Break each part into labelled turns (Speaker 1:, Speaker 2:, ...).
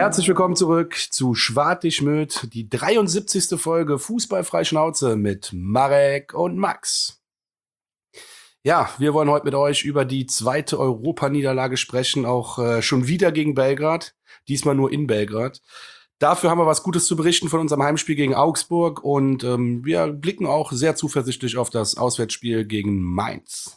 Speaker 1: Herzlich willkommen zurück zu Schwartig-Möd, die 73. Folge Fußballfrei Schnauze mit Marek und Max. Ja, wir wollen heute mit euch über die zweite Europaniederlage sprechen, auch schon wieder gegen Belgrad, diesmal nur in Belgrad. Dafür haben wir was Gutes zu berichten von unserem Heimspiel gegen Augsburg und wir blicken auch sehr zuversichtlich auf das Auswärtsspiel gegen Mainz.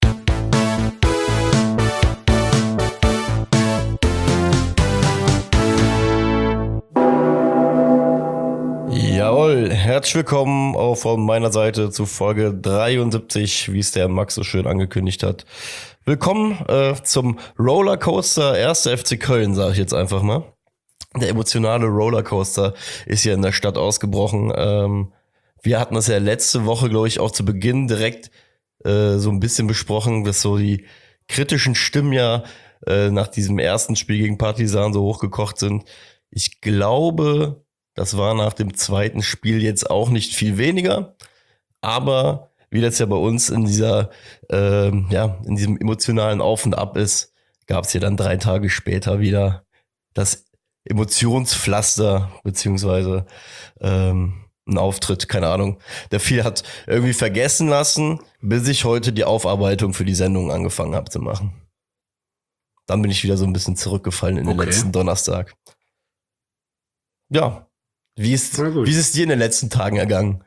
Speaker 2: Jawohl, herzlich willkommen auch von meiner Seite zu Folge 73, wie es der Max so schön angekündigt hat. Willkommen zum Rollercoaster 1. FC Köln, sage ich jetzt einfach mal. Der emotionale Rollercoaster ist hier in der Stadt ausgebrochen. Wir hatten das ja letzte Woche, glaube ich, auch zu Beginn direkt so ein bisschen besprochen, dass so die kritischen Stimmen ja nach diesem ersten Spiel gegen Partizan so hochgekocht sind. Ich glaube, das war nach dem zweiten Spiel jetzt auch nicht viel weniger, aber wie das ja bei uns in dieser, in diesem emotionalen Auf und Ab ist, gab es ja dann 3 Tage später wieder das Emotionspflaster beziehungsweise ein Auftritt, keine Ahnung. Der viel hat irgendwie vergessen lassen, bis ich heute die Aufarbeitung für die Sendung angefangen habe zu machen. Dann bin ich wieder so ein bisschen zurückgefallen in den letzten Donnerstag. Ja. Wie ist es dir in den letzten Tagen ergangen?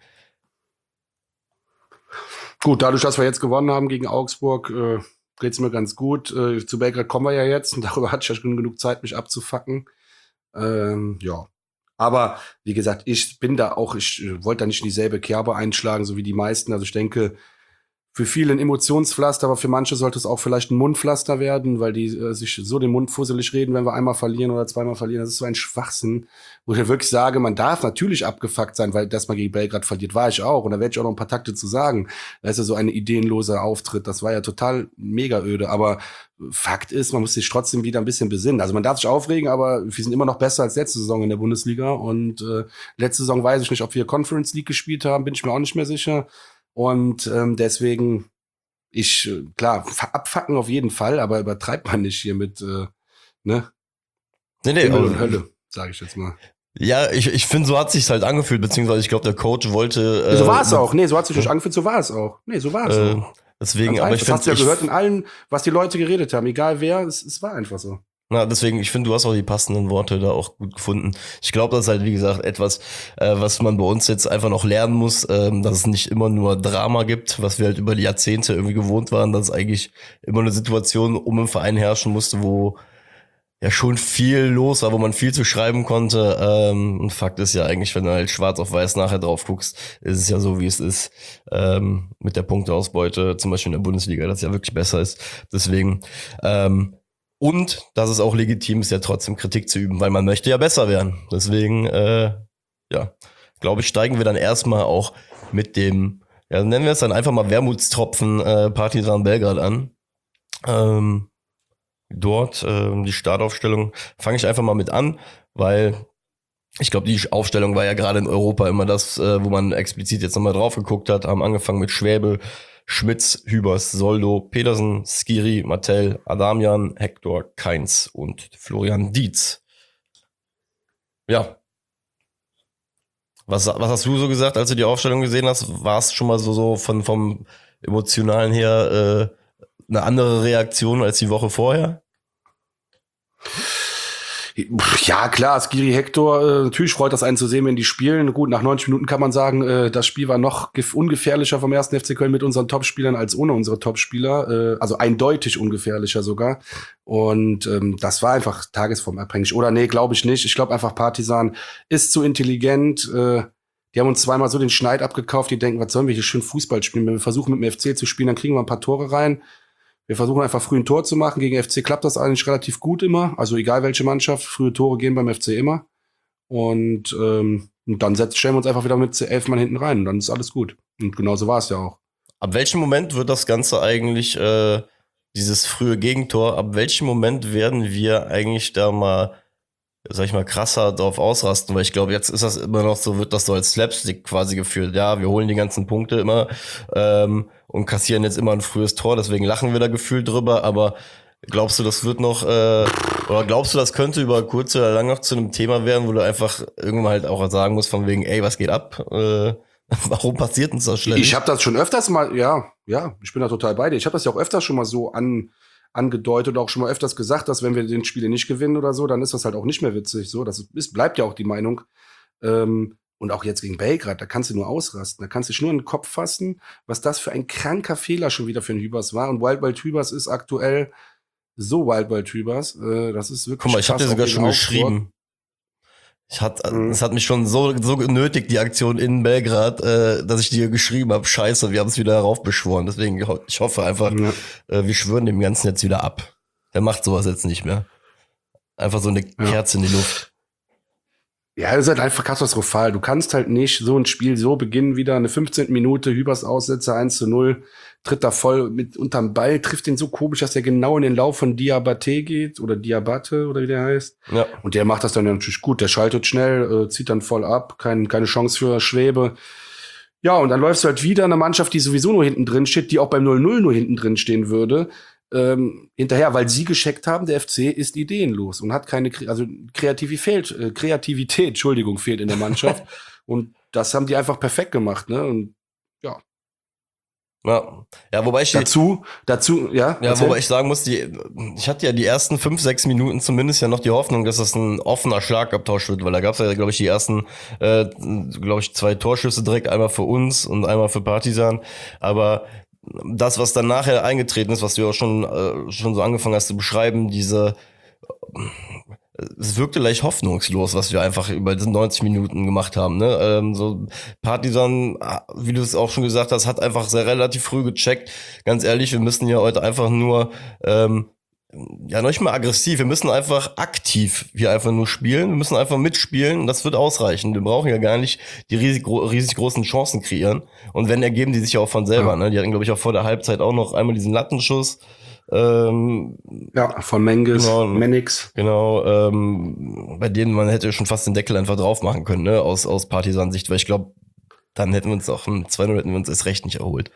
Speaker 1: Gut, dadurch, dass wir jetzt gewonnen haben gegen Augsburg, geht's mir ganz gut. Zu Belgrad kommen wir ja jetzt und darüber hatte ich ja schon genug Zeit, mich abzufacken. Ja. Aber wie gesagt, ich wollte da nicht in dieselbe Kerbe einschlagen, so wie die meisten. Also ich denke, für viele ein Emotionspflaster, aber für manche sollte es auch vielleicht ein Mundpflaster werden, weil die sich so den Mund fusselig reden, wenn wir einmal verlieren oder zweimal verlieren. Das ist so ein Schwachsinn, wo ich wirklich sage, man darf natürlich abgefuckt sein, weil dass man gegen Belgrad verliert, war ich auch. Und da werde ich auch noch ein paar Takte zu sagen. Das ist ja so ein ideenloser Auftritt. Das war ja total mega öde. Aber Fakt ist, man muss sich trotzdem wieder ein bisschen besinnen. Also man darf sich aufregen, aber wir sind immer noch besser als letzte Saison in der Bundesliga. Und letzte Saison weiß ich nicht, ob wir Conference League gespielt haben, bin ich mir auch nicht mehr sicher. Und deswegen, klar, abfacken auf jeden Fall, aber übertreibt man nicht hier mit,
Speaker 2: Nee,
Speaker 1: Himmel und Hölle, sage ich jetzt mal.
Speaker 2: Ja, ich finde, so hat sich's halt angefühlt, beziehungsweise ich glaube, der Coach wollte...
Speaker 1: so war es auch. Nee, so hat sich nicht angefühlt, so war es auch. Nee, so war es auch.
Speaker 2: Deswegen,
Speaker 1: aber ich finde... Das hast du ja gehört in allen, was die Leute geredet haben, egal wer, es war einfach so.
Speaker 2: Na, deswegen, ich finde, du hast auch die passenden Worte da auch gut gefunden. Ich glaube, das ist halt, wie gesagt, etwas, was man bei uns jetzt einfach noch lernen muss, dass es nicht immer nur Drama gibt, was wir halt über die Jahrzehnte irgendwie gewohnt waren, dass es eigentlich immer eine Situation um den Verein herrschen musste, wo ja schon viel los war, wo man viel zu schreiben konnte. Und Fakt ist ja eigentlich, wenn du halt schwarz auf weiß nachher drauf guckst, ist es ja so, wie es ist, mit der Punkteausbeute, zum Beispiel in der Bundesliga, dass es ja wirklich besser ist. Deswegen, und dass es auch legitim ist, ja trotzdem Kritik zu üben, weil man möchte ja besser werden. Deswegen, glaube ich, steigen wir dann erstmal auch mit dem, nennen wir es dann einfach mal Wermutstropfen Partizan Belgrad an. Dort die Startaufstellung fange ich einfach mal mit an, weil ich glaube, die Aufstellung war ja gerade in Europa immer das, wo man explizit jetzt nochmal drauf geguckt hat. Haben angefangen mit Schwäbe, Schmitz, Hübers, Soldo, Pedersen, Skiri, Mattel, Adamian, Hector, Kainz und Florian Dietz. Ja. Was hast du so gesagt, als du die Aufstellung gesehen hast? War es schon mal so vom Emotionalen her eine andere Reaktion als die Woche vorher?
Speaker 1: Ja, klar, Skiri, Hector, natürlich freut das einen zu sehen, wenn die spielen. Gut, nach 90 Minuten kann man sagen, das Spiel war noch ungefährlicher vom 1. FC Köln mit unseren Topspielern als ohne unsere Topspieler. Also eindeutig ungefährlicher sogar. Und das war einfach tagesformabhängig. Oder nee, glaube ich nicht. Ich glaube einfach, Partizan ist zu intelligent. Die haben uns zweimal so den Schneid abgekauft. Die denken, was sollen wir hier schön Fußball spielen? Wenn wir versuchen, mit dem FC zu spielen, dann kriegen wir ein paar Tore rein. Wir versuchen einfach früh ein Tor zu machen. Gegen FC klappt das eigentlich relativ gut immer. Also egal welche Mannschaft, frühe Tore gehen beim FC immer. Und dann stellen wir uns einfach wieder mit 11 Mann hinten rein. Und dann ist alles gut. Und genauso war es ja auch.
Speaker 2: Ab welchem Moment wird das Ganze eigentlich, dieses frühe Gegentor, ab welchem Moment werden wir eigentlich da mal, sag ich mal, krasser drauf ausrasten? Weil ich glaube, jetzt ist das immer noch so, wird das so als Slapstick quasi geführt. Ja, wir holen die ganzen Punkte immer und kassieren jetzt immer ein frühes Tor, deswegen lachen wir da gefühlt drüber, aber Glaubst du, das wird noch, oder glaubst du, das könnte über kurz oder lang noch zu einem Thema werden, wo du einfach irgendwann halt auch sagen musst von wegen, ey, was geht ab? Warum passiert uns das ständig?
Speaker 1: Ich habe das schon öfters mal, ja, ich bin da total bei dir. Ich habe das ja auch öfters schon mal so angedeutet und auch schon mal öfters gesagt, dass wenn wir den Spiele nicht gewinnen oder so, dann ist das halt auch nicht mehr witzig. So, bleibt ja auch die Meinung. Und auch jetzt gegen Belgrad, da kannst du nur ausrasten. Da kannst du dich nur in den Kopf fassen, was das für ein kranker Fehler schon wieder für einen Hübers war. Und Wild Wild Hübers ist aktuell so Wild Wild Hübers. Das ist wirklich
Speaker 2: Guck mal, ich habe
Speaker 1: krass,
Speaker 2: dir
Speaker 1: auch
Speaker 2: sogar
Speaker 1: gegen
Speaker 2: schon
Speaker 1: Augsburg.
Speaker 2: geschrieben. Es hat mich schon so genötigt, die Aktion in Belgrad, dass ich dir geschrieben habe, scheiße, wir haben es wieder heraufbeschworen. Deswegen, ich hoffe einfach,
Speaker 1: Ja.
Speaker 2: wir schwören dem Ganzen jetzt wieder ab. Der macht sowas jetzt nicht mehr. Einfach so eine Kerze in die Luft.
Speaker 1: Ja, das ist halt einfach katastrophal. Du kannst halt nicht so ein Spiel so beginnen, wieder eine 15. Minute, Hübers Aussetzer 1:0, tritt da voll mit unterm Ball, trifft den so komisch, dass der genau in den Lauf von Diabate geht oder Diabate oder wie der heißt.
Speaker 2: Ja.
Speaker 1: Und der macht das dann ja natürlich gut. Der schaltet schnell, zieht dann voll ab, keine Chance für Schwebe. Ja, und dann läufst du halt wieder eine Mannschaft, die sowieso nur hinten drin steht, die auch beim 0:0 nur hinten drin stehen würde, hinterher, weil sie gescheckt haben, der FC ist ideenlos und hat keine, Kreativität, Entschuldigung, fehlt in der Mannschaft. Und das haben die einfach perfekt gemacht, ne? Und
Speaker 2: Ja, wobei ich
Speaker 1: dazu, ja.
Speaker 2: Wobei ich sagen muss, ich hatte ja die ersten 5, 6 Minuten zumindest ja noch die Hoffnung, dass das ein offener Schlagabtausch wird, weil da gab es ja, glaube ich, die ersten, 2 Torschüsse direkt, einmal für uns und einmal für Partizan. Aber das, was dann nachher eingetreten ist, was du ja auch schon so angefangen hast zu beschreiben, es wirkte leicht hoffnungslos, was wir einfach über diese 90 Minuten gemacht haben. Ne? So Partizan, wie du es auch schon gesagt hast, hat einfach sehr relativ früh gecheckt. Ganz ehrlich, wir müssen ja heute einfach nur noch nicht mal aggressiv, wir müssen einfach aktiv hier einfach nur spielen, wir müssen einfach mitspielen und das wird ausreichen. Wir brauchen ja gar nicht die riesig großen Chancen kreieren. Und wenn, ergeben die sich ja auch von selber. Ne? Die hatten, glaube ich, auch vor der Halbzeit auch noch einmal diesen Lattenschuss.
Speaker 1: Von Menges, Mennix.
Speaker 2: Genau, bei denen man hätte schon fast den Deckel einfach drauf machen können, ne, aus Partisan-Sicht, weil ich glaube, dann hätten wir uns auch im 2:0 hätten wir uns erst recht nicht erholt.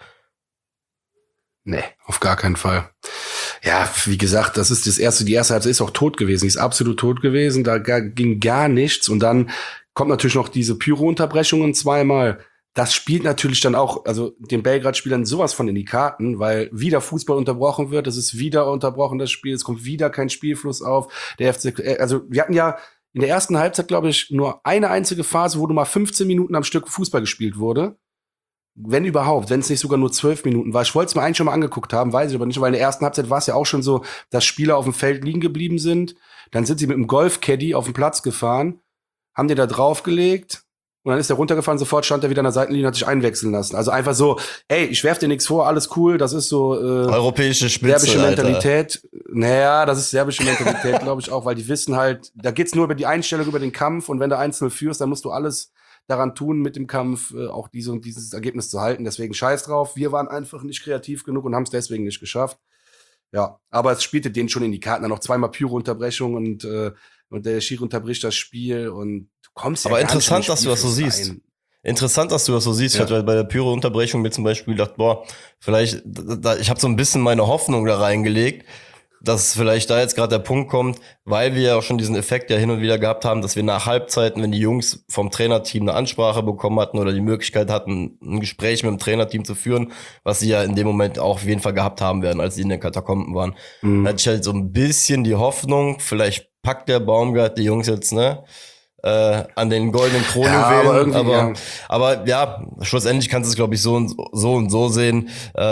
Speaker 1: Nee, auf gar keinen Fall. Ja, wie gesagt, das ist die erste Halbzeit ist auch tot gewesen, die ist absolut tot gewesen, da ging gar nichts und dann kommt natürlich noch diese Pyro-Unterbrechungen zweimal. Das spielt natürlich dann auch, also den Belgrad-Spielern sowas von in die Karten, weil wieder Fußball unterbrochen wird, es ist wieder unterbrochen, das Spiel, es kommt wieder kein Spielfluss auf. Der FC, also wir hatten ja in der ersten Halbzeit, glaube ich, nur eine einzige Phase, wo nur mal 15 Minuten am Stück Fußball gespielt wurde. Wenn überhaupt, wenn es nicht sogar nur 12 Minuten war. Ich wollte es mir eigentlich schon mal angeguckt haben, weiß ich aber nicht, weil in der ersten Halbzeit war es ja auch schon so, dass Spieler auf dem Feld liegen geblieben sind. Dann sind sie mit dem Golf-Caddy auf den Platz gefahren, haben den da draufgelegt. Und dann ist er runtergefahren, sofort stand er wieder an der Seitenlinie und hat sich einwechseln lassen. Also einfach so, ey, ich werf dir nichts vor, alles cool, das ist so
Speaker 2: europäische Spitze,
Speaker 1: serbische Mentalität. Naja, das ist serbische Mentalität, glaube ich auch, weil die wissen halt, da geht's nur über die Einstellung, über den Kampf und wenn du 1:0 führst, dann musst du alles daran tun, mit dem Kampf auch dieses Ergebnis zu halten. Deswegen scheiß drauf. Wir waren einfach nicht kreativ genug und haben es deswegen nicht geschafft. Ja, aber es spielte denen schon in die Karten. Dann noch zweimal Pyro-Unterbrechung und der Schiri unterbricht das Spiel und du kommst ja
Speaker 2: aber
Speaker 1: gar
Speaker 2: interessant,
Speaker 1: nicht
Speaker 2: dass du das so siehst. Interessant, dass du das so siehst. Ja. Ich hatte bei der Pyro-Unterbrechung mir zum Beispiel gedacht, vielleicht, ich habe so ein bisschen meine Hoffnung da reingelegt, dass vielleicht da jetzt gerade der Punkt kommt, weil wir ja auch schon diesen Effekt ja hin und wieder gehabt haben, dass wir nach Halbzeiten, wenn die Jungs vom Trainerteam eine Ansprache bekommen hatten oder die Möglichkeit hatten, ein Gespräch mit dem Trainerteam zu führen, was sie ja in dem Moment auch auf jeden Fall gehabt haben werden, als sie in den Katakomben waren. Da hatte ich halt so ein bisschen die Hoffnung, vielleicht packt der Baumgart die Jungs jetzt, ne, an den goldenen Kronen aber ja, schlussendlich kannst du es, glaube ich, so und so sehen.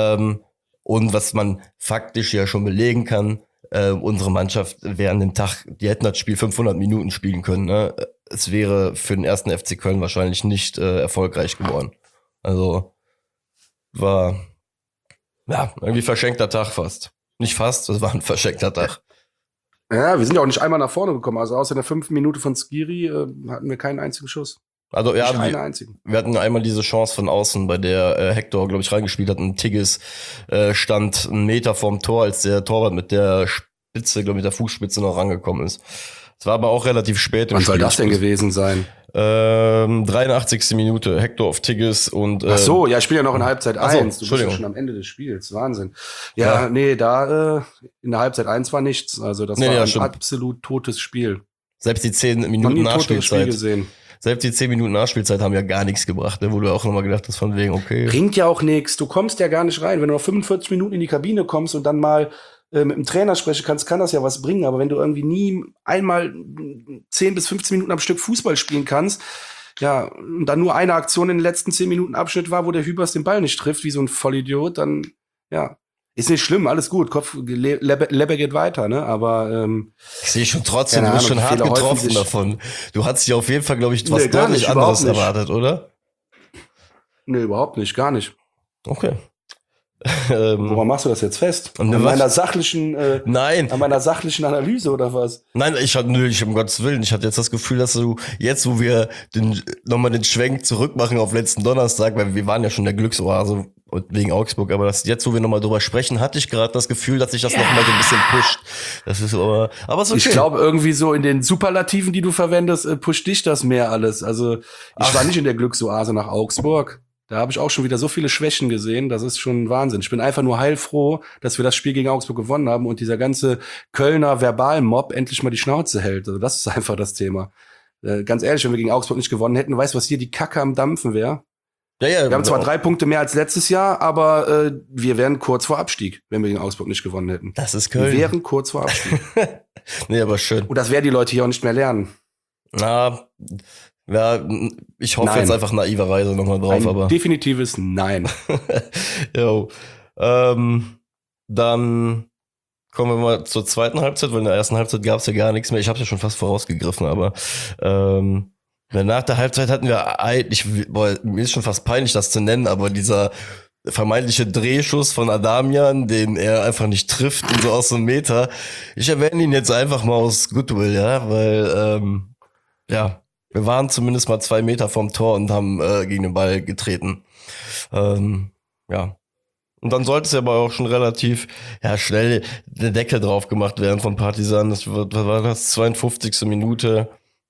Speaker 2: Und was man faktisch ja schon belegen kann, unsere Mannschaft wäre an dem Tag, die hätten das Spiel 500 Minuten spielen können. Ne? Es wäre für den ersten FC Köln wahrscheinlich nicht erfolgreich geworden. Also war irgendwie verschenkter Tag fast. Nicht fast, das war ein verschenkter Tag.
Speaker 1: Ja, wir sind ja auch nicht einmal nach vorne gekommen. Also außer der 5. Minute von Skiri hatten wir keinen einzigen Schuss.
Speaker 2: Also ja,
Speaker 1: einzigen.
Speaker 2: Wir hatten einmal diese Chance von außen, bei der Hector, glaube ich, reingespielt hat. Und Tigges stand 1 Meter vorm Tor, als der Torwart mit der Spitze, glaube ich, mit der Fußspitze noch rangekommen ist. Es war aber auch relativ spät im
Speaker 1: Wann
Speaker 2: Spiel.
Speaker 1: soll das denn gewesen sein?
Speaker 2: 83. Minute, Hector of Tigges und
Speaker 1: Ach so, ja, ich spiele ja noch in Halbzeit
Speaker 2: ach so,
Speaker 1: 1. Du bist ja
Speaker 2: Entschuldigung.
Speaker 1: schon am Ende des Spiels. Wahnsinn. Ja, nee, da in der Halbzeit 1 war nichts. Also das
Speaker 2: Nee,
Speaker 1: war
Speaker 2: ja,
Speaker 1: ein
Speaker 2: stimmt.
Speaker 1: absolut totes Spiel.
Speaker 2: Selbst die 10
Speaker 1: Noch nie
Speaker 2: Minuten
Speaker 1: ein totes Spiel
Speaker 2: Nachspielzeit.
Speaker 1: gesehen.
Speaker 2: Selbst die 10 Minuten Nachspielzeit haben ja gar nichts gebracht, ne? Wo du auch nochmal gedacht hast, von wegen, okay.
Speaker 1: Bringt ja auch nichts. Du kommst ja gar nicht rein. Wenn du noch 45 Minuten in die Kabine kommst und dann mal mit dem Trainer sprechen kannst, kann das ja was bringen. Aber wenn du irgendwie nie einmal 10 bis 15 Minuten am Stück Fußball spielen kannst, ja, und dann nur eine Aktion in den letzten 10 Minuten Abschnitt war, wo der Hübers den Ball nicht trifft, wie so ein Vollidiot, dann, ja, ist nicht schlimm, alles gut. Lebbe geht weiter, ne? Aber
Speaker 2: ich sehe schon trotzdem,
Speaker 1: keine
Speaker 2: du bist
Speaker 1: Ahnung,
Speaker 2: schon hart
Speaker 1: Fehler häufen
Speaker 2: getroffen
Speaker 1: sich.
Speaker 2: davon. Du hattest ja auf jeden Fall, glaube ich, was
Speaker 1: Nee, gar
Speaker 2: deutlich
Speaker 1: nicht,
Speaker 2: anderes
Speaker 1: überhaupt nicht.
Speaker 2: erwartet, oder?
Speaker 1: Nee, überhaupt nicht, gar nicht.
Speaker 2: Okay.
Speaker 1: Woran machst du das jetzt fest?
Speaker 2: Und
Speaker 1: An
Speaker 2: was-
Speaker 1: meiner sachlichen,
Speaker 2: Nein,
Speaker 1: an meiner sachlichen Analyse oder was?
Speaker 2: nein, ich um Gottes Willen, ich hatte jetzt das Gefühl, dass du jetzt, wo wir nochmal den Schwenk zurück machen auf letzten Donnerstag, weil wir waren ja schon der Glücksoase wegen Augsburg, aber das, jetzt, wo wir nochmal drüber sprechen, hatte ich gerade das Gefühl, dass sich das nochmal so ein bisschen pusht. Das ist aber es ist okay.
Speaker 1: Ich glaube irgendwie so in den Superlativen, die du verwendest, pusht dich das mehr alles. Also ich war nicht in der Glücksoase nach Augsburg. Da habe ich auch schon wieder so viele Schwächen gesehen. Das ist schon Wahnsinn. Ich bin einfach nur heilfroh, dass wir das Spiel gegen Augsburg gewonnen haben und dieser ganze Kölner Verbalmob endlich mal die Schnauze hält. Also das ist einfach das Thema. Ganz ehrlich, wenn wir gegen Augsburg nicht gewonnen hätten, weißt du, was hier die Kacke am Dampfen wäre?
Speaker 2: Ja,
Speaker 1: Wir haben zwar 3 Punkte mehr als letztes Jahr, aber wir wären kurz vor Abstieg, wenn wir gegen Augsburg nicht gewonnen hätten.
Speaker 2: das ist
Speaker 1: Wir
Speaker 2: Köln.
Speaker 1: wären kurz vor Abstieg.
Speaker 2: Nee, aber schön.
Speaker 1: Und das werden die Leute hier auch nicht mehr lernen.
Speaker 2: Na, ja, ich hoffe
Speaker 1: Nein.
Speaker 2: jetzt einfach naiverweise nochmal drauf,
Speaker 1: Ein
Speaker 2: aber.
Speaker 1: definitives Nein.
Speaker 2: Jo. Dann kommen wir mal zur zweiten Halbzeit, weil in der ersten Halbzeit gab es ja gar nichts mehr. Ich habe ja schon fast vorausgegriffen, aber nach der Halbzeit hatten wir, mir ist schon fast peinlich, das zu nennen, aber dieser vermeintliche Drehschuss von Adamian, den er einfach nicht trifft und so aus so einem Meter. Ich erwähne ihn jetzt einfach mal aus Goodwill, ja, weil ja, wir waren zumindest mal 2 Meter vom Tor und haben gegen den Ball getreten. Ja. Und dann sollte es ja aber auch schon relativ schnell der Deckel drauf gemacht werden von Partizan. Das war das 52. Minute.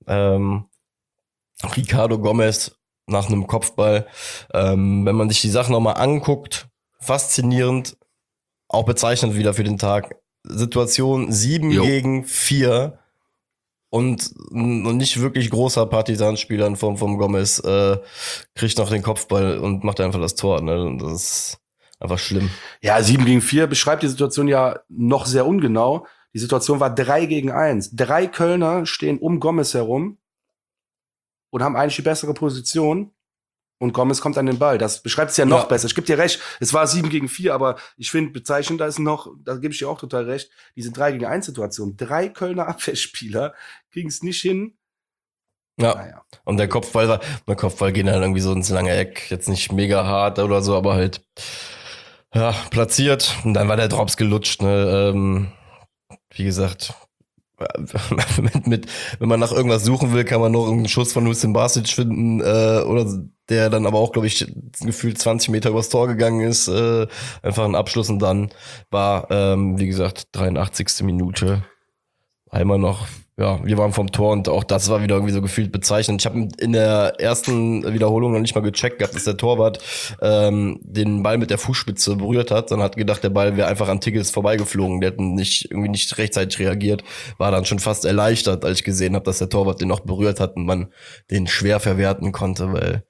Speaker 2: Ricardo Gomez nach einem Kopfball. Wenn man sich die Sachen nochmal anguckt, faszinierend, auch bezeichnend wieder für den Tag. Situation 7
Speaker 1: Jo.
Speaker 2: gegen 4 und nicht wirklich großer Partisan-Spieler in Form von Gomez kriegt noch den Kopfball und macht einfach das Tor. Ne? Und das ist einfach schlimm.
Speaker 1: Ja, 7 gegen 4 beschreibt die Situation ja noch sehr ungenau. Die Situation war 3 gegen 1. 3 Kölner stehen um Gomez herum und haben eigentlich die bessere Position. Und Gomez kommt an den Ball. Das beschreibt es ja noch besser. Ich gebe dir recht, es war 7 gegen 4, aber ich finde, bezeichnender ist noch, da gebe ich dir auch total recht, diese 3 gegen 1 Situation. 3 Kölner Abwehrspieler kriegen es nicht hin.
Speaker 2: Ja.
Speaker 1: Naja.
Speaker 2: Und der Kopfball ging dann irgendwie so ins lange Eck. Jetzt nicht mega hart oder so, aber halt platziert. Und dann war der Drops gelutscht. Ne? Wie gesagt, wenn man nach irgendwas suchen will, kann man noch einen Schuss von Hüseyin Basic finden, oder der dann aber auch, glaube ich, gefühlt 20 Meter übers Tor gegangen ist. Einfach ein Abschluss und dann war, wie gesagt, 83. Minute. Einmal noch, wir waren vom Tor und auch das war wieder irgendwie so gefühlt bezeichnend. Ich habe in der ersten Wiederholung noch nicht mal gecheckt gehabt, dass der Torwart den Ball mit der Fußspitze berührt hat. Dann hat gedacht, der Ball wäre einfach an Tigges vorbeigeflogen. Der hat irgendwie nicht rechtzeitig reagiert. War dann schon fast erleichtert, als ich gesehen habe, dass der Torwart den noch berührt hat und man den schwer verwerten konnte, weil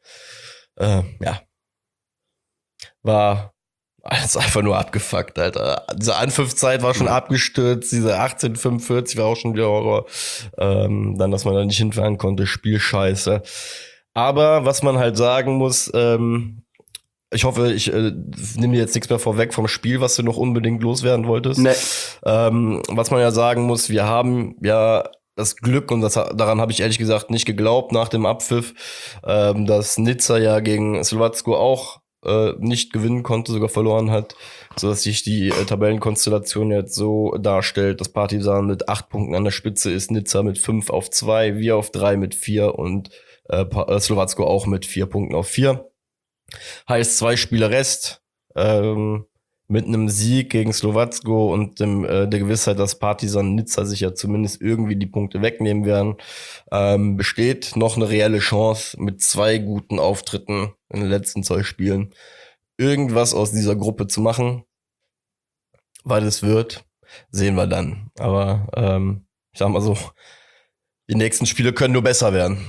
Speaker 2: war alles einfach nur abgefuckt, Alter. Diese Anpfiffzeit war schon abgestürzt, diese 18:45 war auch schon wieder Horror. Dann, dass man da nicht hinfahren konnte, Spielscheiße. Aber was man halt sagen muss, ich hoffe, ich nehme dir jetzt nichts mehr vorweg vom Spiel, was du noch unbedingt loswerden wolltest.
Speaker 1: Nee.
Speaker 2: Was man ja sagen muss, wir haben ja das Glück, und daran habe ich ehrlich gesagt nicht geglaubt nach dem Abpfiff, dass Nizza ja gegen Slowacko auch nicht gewinnen konnte, sogar verloren hat, sodass sich die Tabellenkonstellation jetzt so darstellt, dass Partizan mit 8 Punkten an der Spitze ist, Nizza mit 5 auf 2, wir auf 3 mit 4 und Slowacko auch mit 4 Punkten auf 4. Heißt 2 Spiele Rest. mit einem Sieg gegen Slowacko und der Gewissheit, dass Partizan Nizza sich ja zumindest irgendwie die Punkte wegnehmen werden, besteht noch eine reelle Chance mit 2 guten Auftritten in den letzten 2 Spielen irgendwas aus dieser Gruppe zu machen. Weil es wird, sehen wir dann. Aber ich sag mal so, die nächsten Spiele können nur besser werden.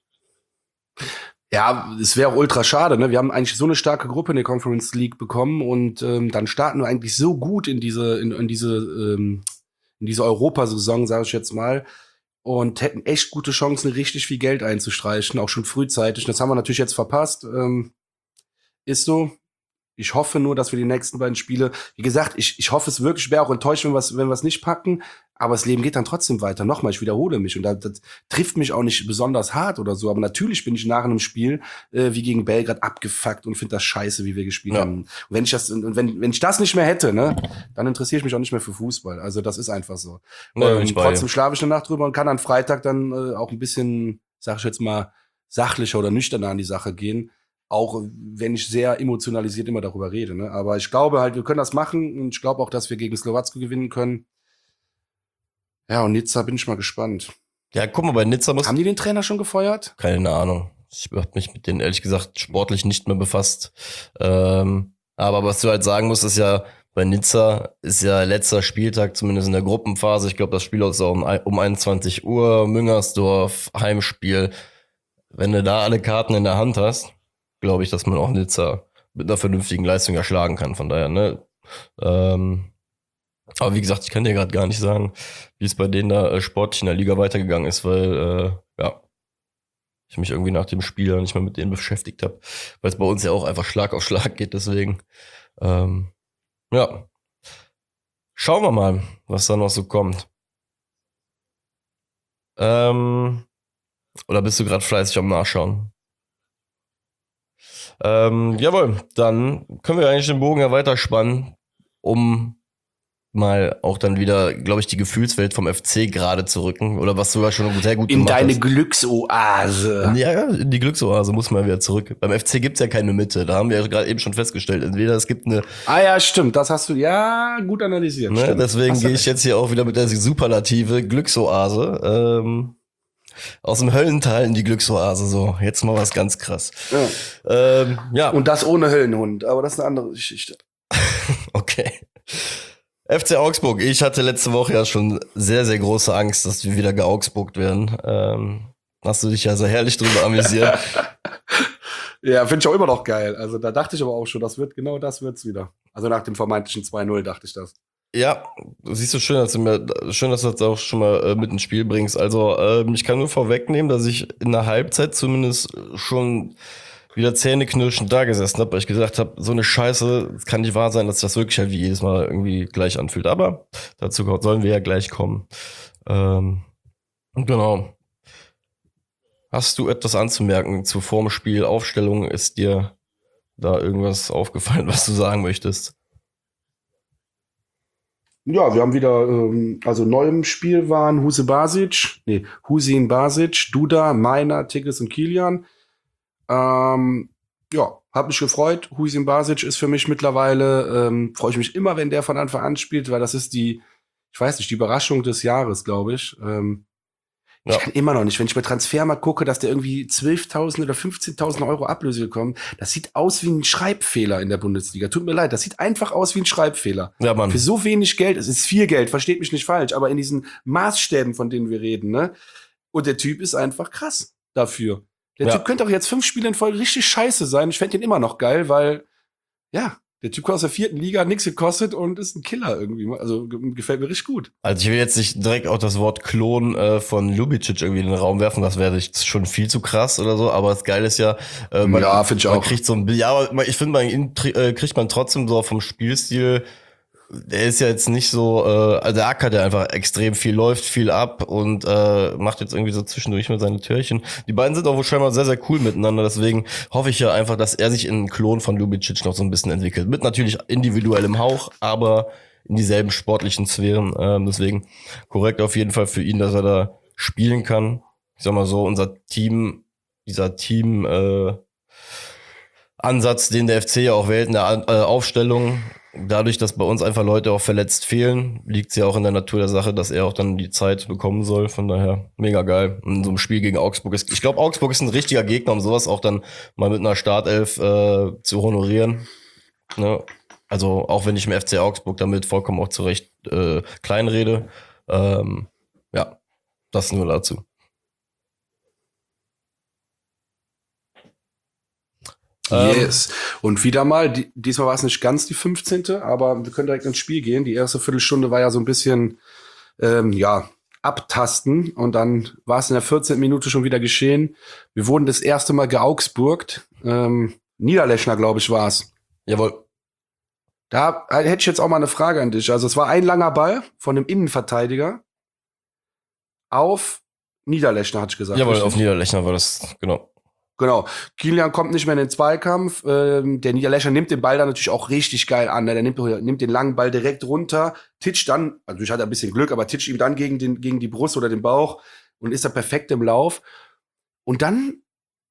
Speaker 1: Ja, es wäre auch ultra schade, ne? Wir haben eigentlich so eine starke Gruppe in der Conference League bekommen und dann starten wir eigentlich so gut in diese Europasaison, sage ich jetzt mal, und hätten echt gute Chancen, richtig viel Geld einzustreichen, auch schon frühzeitig. Das haben wir natürlich jetzt verpasst. Ist so. Ich hoffe nur, dass wir die nächsten beiden Spiele, wie gesagt, ich hoffe es wirklich, ich wäre auch enttäuscht, wenn wir es nicht packen, aber das Leben geht dann trotzdem weiter. Nochmal, ich wiederhole mich und das trifft mich auch nicht besonders hart oder so, aber natürlich bin ich nach einem Spiel wie gegen Belgrad abgefuckt und finde das scheiße, wie wir gespielt haben. Und wenn ich das nicht mehr hätte, ne, dann interessiere ich mich auch nicht mehr für Fußball. Also das ist einfach so. Trotzdem schlafe ich eine Nacht drüber und kann am Freitag dann auch ein bisschen, sag ich jetzt mal, sachlicher oder nüchterner an die Sache gehen. Auch wenn ich sehr emotionalisiert immer darüber rede. Ne? Aber ich glaube halt, wir können das machen. Und ich glaube auch, dass wir gegen Slowacko gewinnen können. Ja, und Nizza bin ich mal gespannt.
Speaker 2: Ja, guck mal, bei Nizza
Speaker 1: Haben die den Trainer schon gefeuert?
Speaker 2: Keine Ahnung. Ich habe mich mit denen ehrlich gesagt sportlich nicht mehr befasst. Aber was du halt sagen musst, ist ja, bei Nizza ist ja letzter Spieltag, zumindest in der Gruppenphase. Ich glaube, das Spiel ist auch um 21 Uhr. Müngersdorf, Heimspiel. Wenn du da alle Karten in der Hand hast, glaube ich, dass man auch Nizza mit einer vernünftigen Leistung erschlagen kann. Von daher, ne? Aber wie gesagt, ich kann dir gerade gar nicht sagen, wie es bei denen da sportlich in der Liga weitergegangen ist, weil, ich mich irgendwie nach dem Spiel nicht mehr mit denen beschäftigt habe, weil es bei uns ja auch einfach Schlag auf Schlag geht, deswegen, ja. Schauen wir mal, was da noch so kommt. Oder bist du gerade fleißig am Nachschauen? Jawohl, dann können wir eigentlich den Bogen ja weiterspannen, um mal auch dann wieder, glaube ich, die Gefühlswelt vom FC gerade zu rücken. Oder was du ja schon sehr gut gemacht hast.
Speaker 1: In deine Glücksoase.
Speaker 2: Ja, in die Glücksoase muss man wieder zurück. Beim FC gibt's ja keine Mitte. Da haben wir ja gerade eben schon festgestellt. Entweder es gibt eine...
Speaker 1: Ah ja, stimmt. Das hast du ja gut analysiert.
Speaker 2: Ne, deswegen gehe ich jetzt hier auch wieder mit der Superlative Glücksoase. Aus dem Höllental in die Glücksoase. So, jetzt mal was ganz krass.
Speaker 1: Ja. Und das ohne Höllenhund. Aber das ist eine andere Geschichte.
Speaker 2: Okay. FC Augsburg. Ich hatte letzte Woche ja schon sehr, sehr große Angst, dass wir wieder geaugsburgt werden. Hast du dich ja so herrlich drüber amüsiert.
Speaker 1: Ja, finde ich auch immer noch geil. Also da dachte ich aber auch schon, das wird's wieder. Also nach dem vermeintlichen 2-0 dachte ich das.
Speaker 2: Ja, du siehst so schön, dass du das auch schon mal mit ins Spiel bringst. Also ich kann nur vorwegnehmen, dass ich in der Halbzeit zumindest schon wieder zähneknirschend da gesessen habe, weil ich gesagt habe, so eine Scheiße, es kann nicht wahr sein, dass sich das wirklich halt wie jedes Mal irgendwie gleich anfühlt. Aber dazu sollen wir ja gleich kommen. Genau. Hast du etwas anzumerken zu vorm Spiel, Aufstellung? Ist dir da irgendwas aufgefallen, was du sagen möchtest?
Speaker 1: Ja, wir haben wieder, also neu im Spiel waren Husin Basic, Duda, Meiner, Tigges und Kilian. Ja, hab mich gefreut. Husin Basic ist für mich mittlerweile, freue ich mich immer, wenn der von Anfang an spielt, weil das ist die Überraschung des Jahres, glaube ich. Ich kann immer noch nicht, wenn ich bei Transfermarkt gucke, dass der irgendwie 12.000 oder 15.000 Euro Ablöse bekommt. Das sieht aus wie ein Schreibfehler in der Bundesliga. Tut mir leid, das sieht einfach aus wie ein Schreibfehler.
Speaker 2: Ja, Mann.
Speaker 1: Für so wenig Geld, es ist viel Geld, versteht mich nicht falsch, aber in diesen Maßstäben, von denen wir reden, ne? Und der Typ ist einfach krass dafür. Der Typ könnte auch jetzt 5 Spiele in Folge richtig scheiße sein. Ich fände ihn immer noch geil, weil, ja, der Typ kommt aus der 4. Liga, hat nichts gekostet und ist ein Killer irgendwie. Also gefällt mir richtig gut.
Speaker 2: Also ich will jetzt nicht direkt auch das Wort Klon von Ljubicic irgendwie in den Raum werfen, das wäre schon viel zu krass oder so, aber das Geile ist ja, man kriegt so ein Bild, ja, aber ich finde, kriegt man trotzdem so vom Spielstil, der ist ja jetzt nicht so, also der Acker, der einfach extrem viel läuft, viel ab und macht jetzt irgendwie so zwischendurch mal seine Türchen. Die beiden sind auch wohl scheinbar sehr, sehr cool miteinander, deswegen hoffe ich ja einfach, dass er sich in einen Klon von Ljubicic noch so ein bisschen entwickelt. Mit natürlich individuellem Hauch, aber in dieselben sportlichen Sphären. Deswegen korrekt auf jeden Fall für ihn, dass er da spielen kann. Ich sag mal so, dieser Team Ansatz, den der FC ja auch wählt in der Aufstellung, dadurch, dass bei uns einfach Leute auch verletzt fehlen, liegt es ja auch in der Natur der Sache, dass er auch dann die Zeit bekommen soll. Von daher mega geil. Und in so einem Spiel gegen Augsburg ist, ich glaube, Augsburg ist ein richtiger Gegner, um sowas auch dann mal mit einer Startelf zu honorieren. Ne? Also auch wenn ich im FC Augsburg damit vollkommen auch zurecht kleinrede. Ja, das nur dazu.
Speaker 1: Yes. Und wieder mal, diesmal war es nicht ganz die 15., aber wir können direkt ins Spiel gehen. Die erste Viertelstunde war ja so ein bisschen, abtasten. Und dann war es in der 14. Minute schon wieder geschehen. Wir wurden das erste Mal geaugsburgt. Niederlechner, glaube ich, war es.
Speaker 2: Jawohl.
Speaker 1: Da hätte ich jetzt auch mal eine Frage an dich. Also es war ein langer Ball von einem Innenverteidiger auf Niederlechner, hatte ich gesagt.
Speaker 2: Jawohl,
Speaker 1: richtig?
Speaker 2: auf Niederlechner war das, genau.
Speaker 1: Genau. Kilian kommt nicht mehr in den Zweikampf. Der Niederlechner nimmt den Ball dann natürlich auch richtig geil an. Ne? Der nimmt den langen Ball direkt runter, titscht dann, also ich hatte ein bisschen Glück, aber titscht ihm dann gegen die Brust oder den Bauch und ist da perfekt im Lauf. Und dann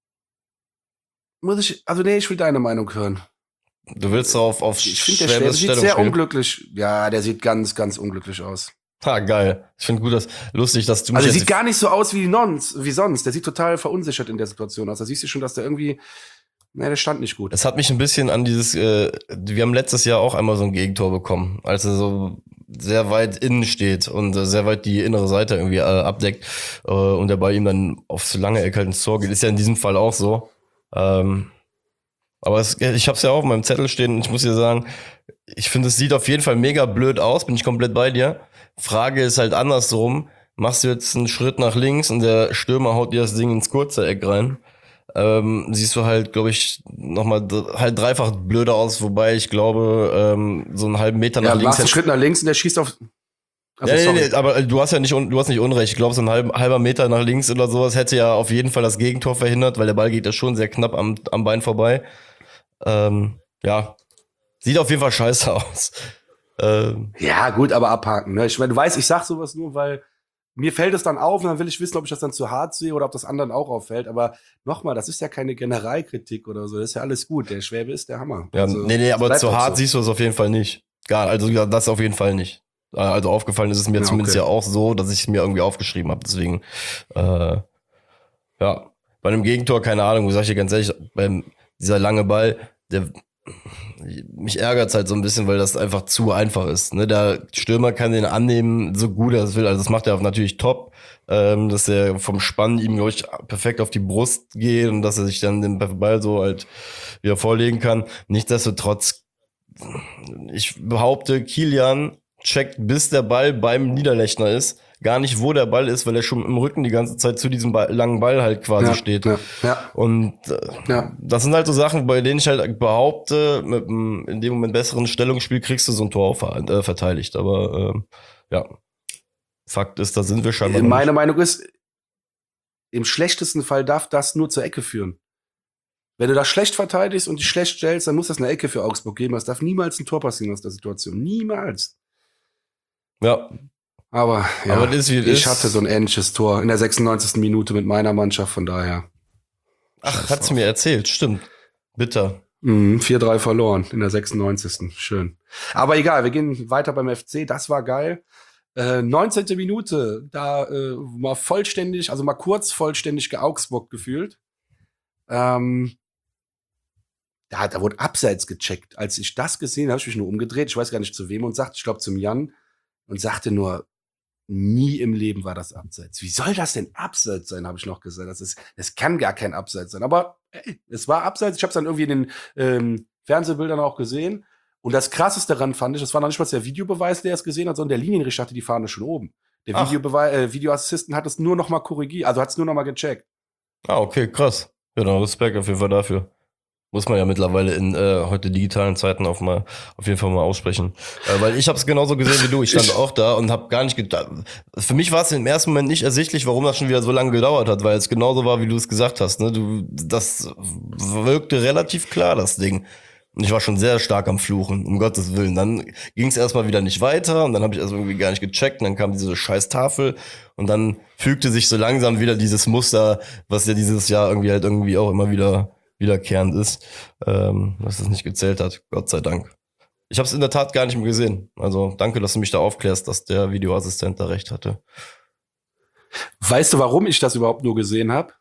Speaker 1: ich will deine Meinung hören.
Speaker 2: Du willst auf
Speaker 1: Ich finde, der Schwäbe
Speaker 2: Schwäbes
Speaker 1: sieht
Speaker 2: Stellung
Speaker 1: sehr
Speaker 2: spielen?
Speaker 1: unglücklich. Ja, der sieht ganz, ganz unglücklich aus.
Speaker 2: Ha, geil. Ich finde gut, lustig, dass du mich
Speaker 1: Also er
Speaker 2: jetzt
Speaker 1: sieht gar nicht so aus wie sonst. Der sieht total verunsichert in der Situation aus. Da siehst du schon, dass der irgendwie, der stand nicht gut.
Speaker 2: Es hat mich ein bisschen an dieses, wir haben letztes Jahr auch einmal so ein Gegentor bekommen, als er so sehr weit innen steht und sehr weit die innere Seite irgendwie abdeckt und der Ball ihm dann aufs lange Eck halt ins Tor geht. Ist ja in diesem Fall auch so. Aber ich habe es ja auch auf meinem Zettel stehen und ich muss dir sagen, ich finde, es sieht auf jeden Fall mega blöd aus, bin ich komplett bei dir. Frage ist halt andersrum, machst du jetzt einen Schritt nach links und der Stürmer haut dir das Ding ins kurze Eck rein, siehst du halt, glaube ich, nochmal halt dreifach blöder aus, wobei ich glaube, so einen halben Meter nach links.
Speaker 1: Machst einen Schritt nach links und der schießt auf.
Speaker 2: Also, nee, aber du hast nicht Unrecht. Ich glaube, so ein halber Meter nach links oder sowas hätte ja auf jeden Fall das Gegentor verhindert, weil der Ball geht ja schon sehr knapp am Bein vorbei. Ja, sieht auf jeden Fall scheiße aus.
Speaker 1: Ja, gut, aber abhaken. Ne? Ich meine, du weißt, ich sag sowas nur, weil mir fällt es dann auf und dann will ich wissen, ob ich das dann zu hart sehe oder ob das anderen auch auffällt. Aber nochmal, das ist ja keine Generalkritik oder so. Das ist ja alles gut. Der Schwäbe ist der Hammer.
Speaker 2: Ja,
Speaker 1: also,
Speaker 2: nee, aber zu hart
Speaker 1: so.
Speaker 2: siehst du es auf jeden Fall nicht. Gar, also ja, das auf jeden Fall nicht. Also aufgefallen ist es mir zumindest ja auch so, dass ich es mir irgendwie aufgeschrieben habe. Deswegen, ja, bei einem Gegentor, keine Ahnung, sag ich dir ganz ehrlich, dieser lange Ball, mich ärgert's halt so ein bisschen, weil das einfach zu einfach ist. Ne? Der Stürmer kann den annehmen, so gut er es will. Also das macht er natürlich top, dass er vom Spann ihm, glaube ich, perfekt auf die Brust geht und dass er sich dann den Ball so halt wieder vorlegen kann. Nichtsdestotrotz, ich behaupte, Kilian checkt, bis der Ball beim Niederlechner ist, gar nicht, wo der Ball ist, weil er schon im Rücken die ganze Zeit zu diesem langen Ball halt quasi steht.
Speaker 1: Ja.
Speaker 2: Und das sind halt so Sachen, bei denen ich halt behaupte, mit einem in dem Moment besseren Stellungsspiel kriegst du so ein Tor auch verteidigt. Aber ja, Fakt ist, da sind wir scheinbar.
Speaker 1: Meine Meinung ist, im schlechtesten Fall darf das nur zur Ecke führen. Wenn du das schlecht verteidigst und dich schlecht stellst, dann muss das eine Ecke für Augsburg geben. Es darf niemals ein Tor passieren aus der Situation. Niemals.
Speaker 2: Ja.
Speaker 1: Aber
Speaker 2: das ist,
Speaker 1: ich hatte so ein ähnliches Tor in der 96. Minute mit meiner Mannschaft, von daher.
Speaker 2: Ach, hat sie mir erzählt, stimmt. Bitter.
Speaker 1: 4-3 verloren in der 96. Schön. Aber egal, wir gehen weiter beim FC. Das war geil. 19. Minute, da mal kurz vollständig geaugsburg gefühlt. Da wurde abseits gecheckt. Als ich das gesehen habe, habe ich mich nur umgedreht. Ich weiß gar nicht zu wem und sagte, ich glaube zum Jan und sagte nur, nie im Leben war das abseits. Wie soll das denn abseits sein, habe ich noch gesagt. Das kann gar kein Abseits sein. Aber es war abseits. Ich habe es dann irgendwie in den Fernsehbildern auch gesehen. Und das Krasseste daran fand ich, das war noch nicht mal der Videobeweis, der es gesehen hat, sondern der Linienrichter hatte die Fahne schon oben. Der Videoassistent hat es nur noch mal korrigiert, also hat es nur noch mal gecheckt.
Speaker 2: Ah, okay, krass. Ja, dann Respekt auf jeden Fall dafür. Muss man ja mittlerweile in heute digitalen Zeiten auf jeden Fall mal aussprechen. Weil ich habe es genauso gesehen wie du. Ich stand auch da und habe gar nicht gedacht. Für mich war es im ersten Moment nicht ersichtlich, warum das schon wieder so lange gedauert hat, weil es genauso war, wie du es gesagt hast. Ne? Das wirkte relativ klar, das Ding. Und ich war schon sehr stark am Fluchen, um Gottes Willen. Dann ging es erstmal wieder nicht weiter und dann habe ich erst irgendwie gar nicht gecheckt und dann kam diese scheiß Tafel und dann fügte sich so langsam wieder dieses Muster, was ja dieses Jahr irgendwie auch immer wieder wiederkehrend ist, dass es nicht gezählt hat, Gott sei Dank. Ich habe es in der Tat gar nicht mehr gesehen. Also danke, dass du mich da aufklärst, dass der Videoassistent da recht hatte.
Speaker 1: Weißt du, warum ich das überhaupt nur gesehen habe?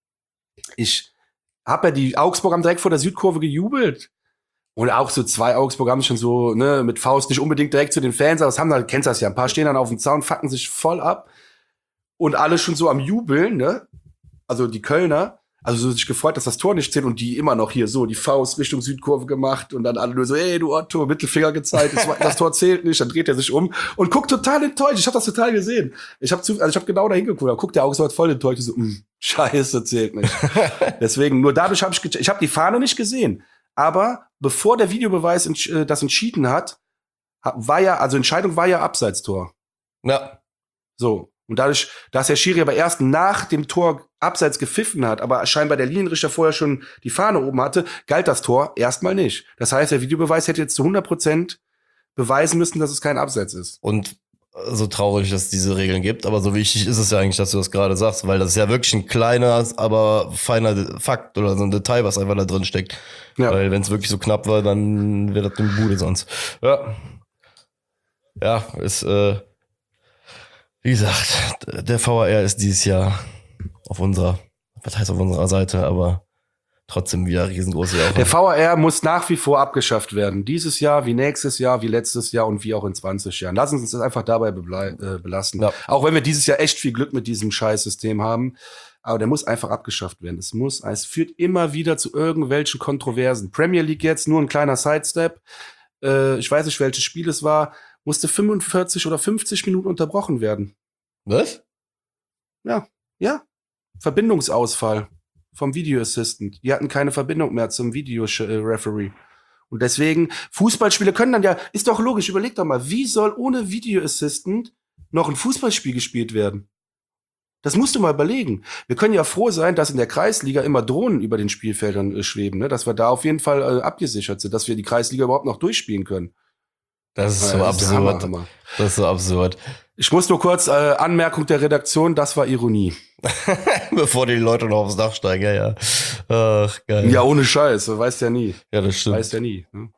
Speaker 1: Ich habe ja die Augsburg am direkt vor der Südkurve gejubelt. Und auch so 2 Augsburg haben schon so, ne, mit Faust nicht unbedingt direkt zu den Fans, aber das haben dann, kennst das ja, ein paar stehen dann auf dem Zaun, fucken sich voll ab. Und alle schon so am Jubeln, ne? Also die Kölner, also so sich gefreut, dass das Tor nicht zählt und die immer noch hier so die Faust Richtung Südkurve gemacht und dann alle nur so, ey, du Otto, Mittelfinger gezeigt, das Tor zählt nicht, dann dreht er sich um und guckt total enttäuscht. Ich habe das total gesehen. Ich habe genau da hingeguckt, da guckt der Augsburg voll enttäuscht, so, scheiße, zählt nicht. Deswegen, nur dadurch habe ich habe die Fahne nicht gesehen. Aber bevor der Videobeweis das entschieden hat, Entscheidung war ja Abseitstor.
Speaker 2: Ja.
Speaker 1: So. Und dadurch, dass der Schiri aber erst nach dem Tor abseits gepfiffen hat, aber scheinbar der Linienrichter vorher schon die Fahne oben hatte, galt das Tor erstmal nicht. Das heißt, der Videobeweis hätte jetzt zu 100% beweisen müssen, dass es kein Abseits ist.
Speaker 2: Und so traurig, dass es diese Regeln gibt, aber so wichtig ist es ja eigentlich, dass du das gerade sagst, weil das ist ja wirklich ein kleiner, aber feiner Fakt oder so ein Detail, was einfach da drin steckt. Ja. Weil wenn es wirklich so knapp war, dann wäre das eine Bude sonst. Ja. Ja, ist, wie gesagt, der VAR ist dieses Jahr auf unserer Seite, aber trotzdem wieder riesengroße Jahre.
Speaker 1: Der VAR muss nach wie vor abgeschafft werden. Dieses Jahr, wie nächstes Jahr, wie letztes Jahr und wie auch in 20 Jahren. Lassen Sie uns das einfach dabei belassen. Ja. Auch wenn wir dieses Jahr echt viel Glück mit diesem Scheißsystem haben. Aber der muss einfach abgeschafft werden. Es führt immer wieder zu irgendwelchen Kontroversen. Premier League jetzt, nur ein kleiner Sidestep. Ich weiß nicht, welches Spiel es war. Musste 45 oder 50 Minuten unterbrochen werden.
Speaker 2: Was?
Speaker 1: Ja. Verbindungsausfall vom Video Assistant. Die hatten keine Verbindung mehr zum Video Referee. Und deswegen, Fußballspiele können dann ja, ist doch logisch, überleg doch mal, wie soll ohne Video Assistant noch ein Fußballspiel gespielt werden? Das musst du mal überlegen. Wir können ja froh sein, dass in der Kreisliga immer Drohnen über den Spielfeldern schweben, ne? Dass wir da auf jeden Fall abgesichert sind, dass wir die Kreisliga überhaupt noch durchspielen können.
Speaker 2: Das ist so absurd. Hammer. Das ist so absurd.
Speaker 1: Ich muss nur kurz, Anmerkung der Redaktion, das war Ironie.
Speaker 2: Bevor die Leute noch aufs Dach steigen, ja. Ach, geil.
Speaker 1: Ja, ohne Scheiß, weißt ja nie.
Speaker 2: Ja, das stimmt.
Speaker 1: Weißt ja nie. Ne?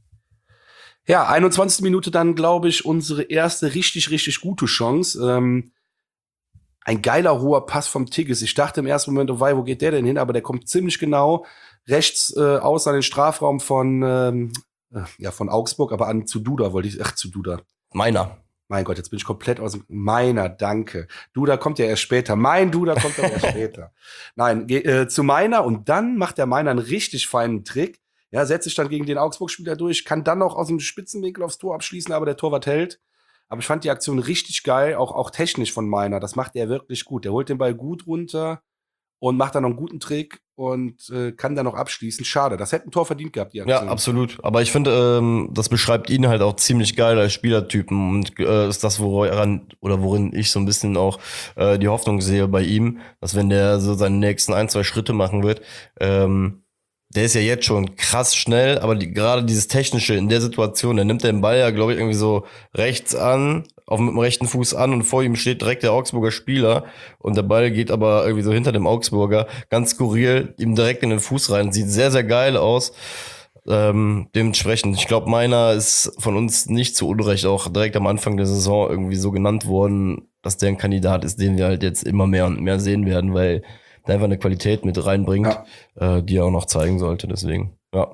Speaker 1: Ja, 21. Minute dann, glaube ich, unsere erste richtig gute Chance. Ein geiler hoher Pass vom Tigges. Ich dachte im ersten Moment, oh wei, wo geht der denn hin? Aber der kommt ziemlich genau rechts aus an den Strafraum von Augsburg, aber zu Duda zu Duda.
Speaker 2: Meiner.
Speaker 1: Mein Gott, jetzt bin ich komplett aus dem Meiner, danke. Duda kommt ja erst später. Mein Duda kommt ja erst später. Nein, zu Meiner und dann macht der Meiner einen richtig feinen Trick. Ja, setzt sich dann gegen den Augsburg-Spieler durch, kann dann noch aus dem Spitzenwinkel aufs Tor abschließen, aber der Torwart hält. Aber ich fand die Aktion richtig geil, auch technisch von Meiner. Das macht er wirklich gut. Der holt den Ball gut runter und macht dann noch einen guten Trick und kann dann noch abschließen. Schade, das hätte ein Tor verdient gehabt, die Aktion.
Speaker 2: Ja, absolut. Aber ich finde, das beschreibt ihn halt auch ziemlich geil als Spielertypen und ist das, worin ich so ein bisschen auch die Hoffnung sehe bei ihm, dass wenn der so seine nächsten 1-2 Schritte machen wird, der ist ja jetzt schon krass schnell, aber gerade dieses Technische in der Situation, der nimmt den Ball ja, glaube ich, irgendwie so rechts an, mit dem rechten Fuß an und vor ihm steht direkt der Augsburger Spieler und der Ball geht aber irgendwie so hinter dem Augsburger, ganz skurril, ihm direkt in den Fuß rein. Sieht sehr, sehr geil aus. Dementsprechend, ich glaube, Meiner ist von uns nicht zu Unrecht auch direkt am Anfang der Saison irgendwie so genannt worden, dass der ein Kandidat ist, den wir halt jetzt immer mehr und mehr sehen werden, weil der einfach eine Qualität mit reinbringt, die er auch noch zeigen sollte, deswegen, ja.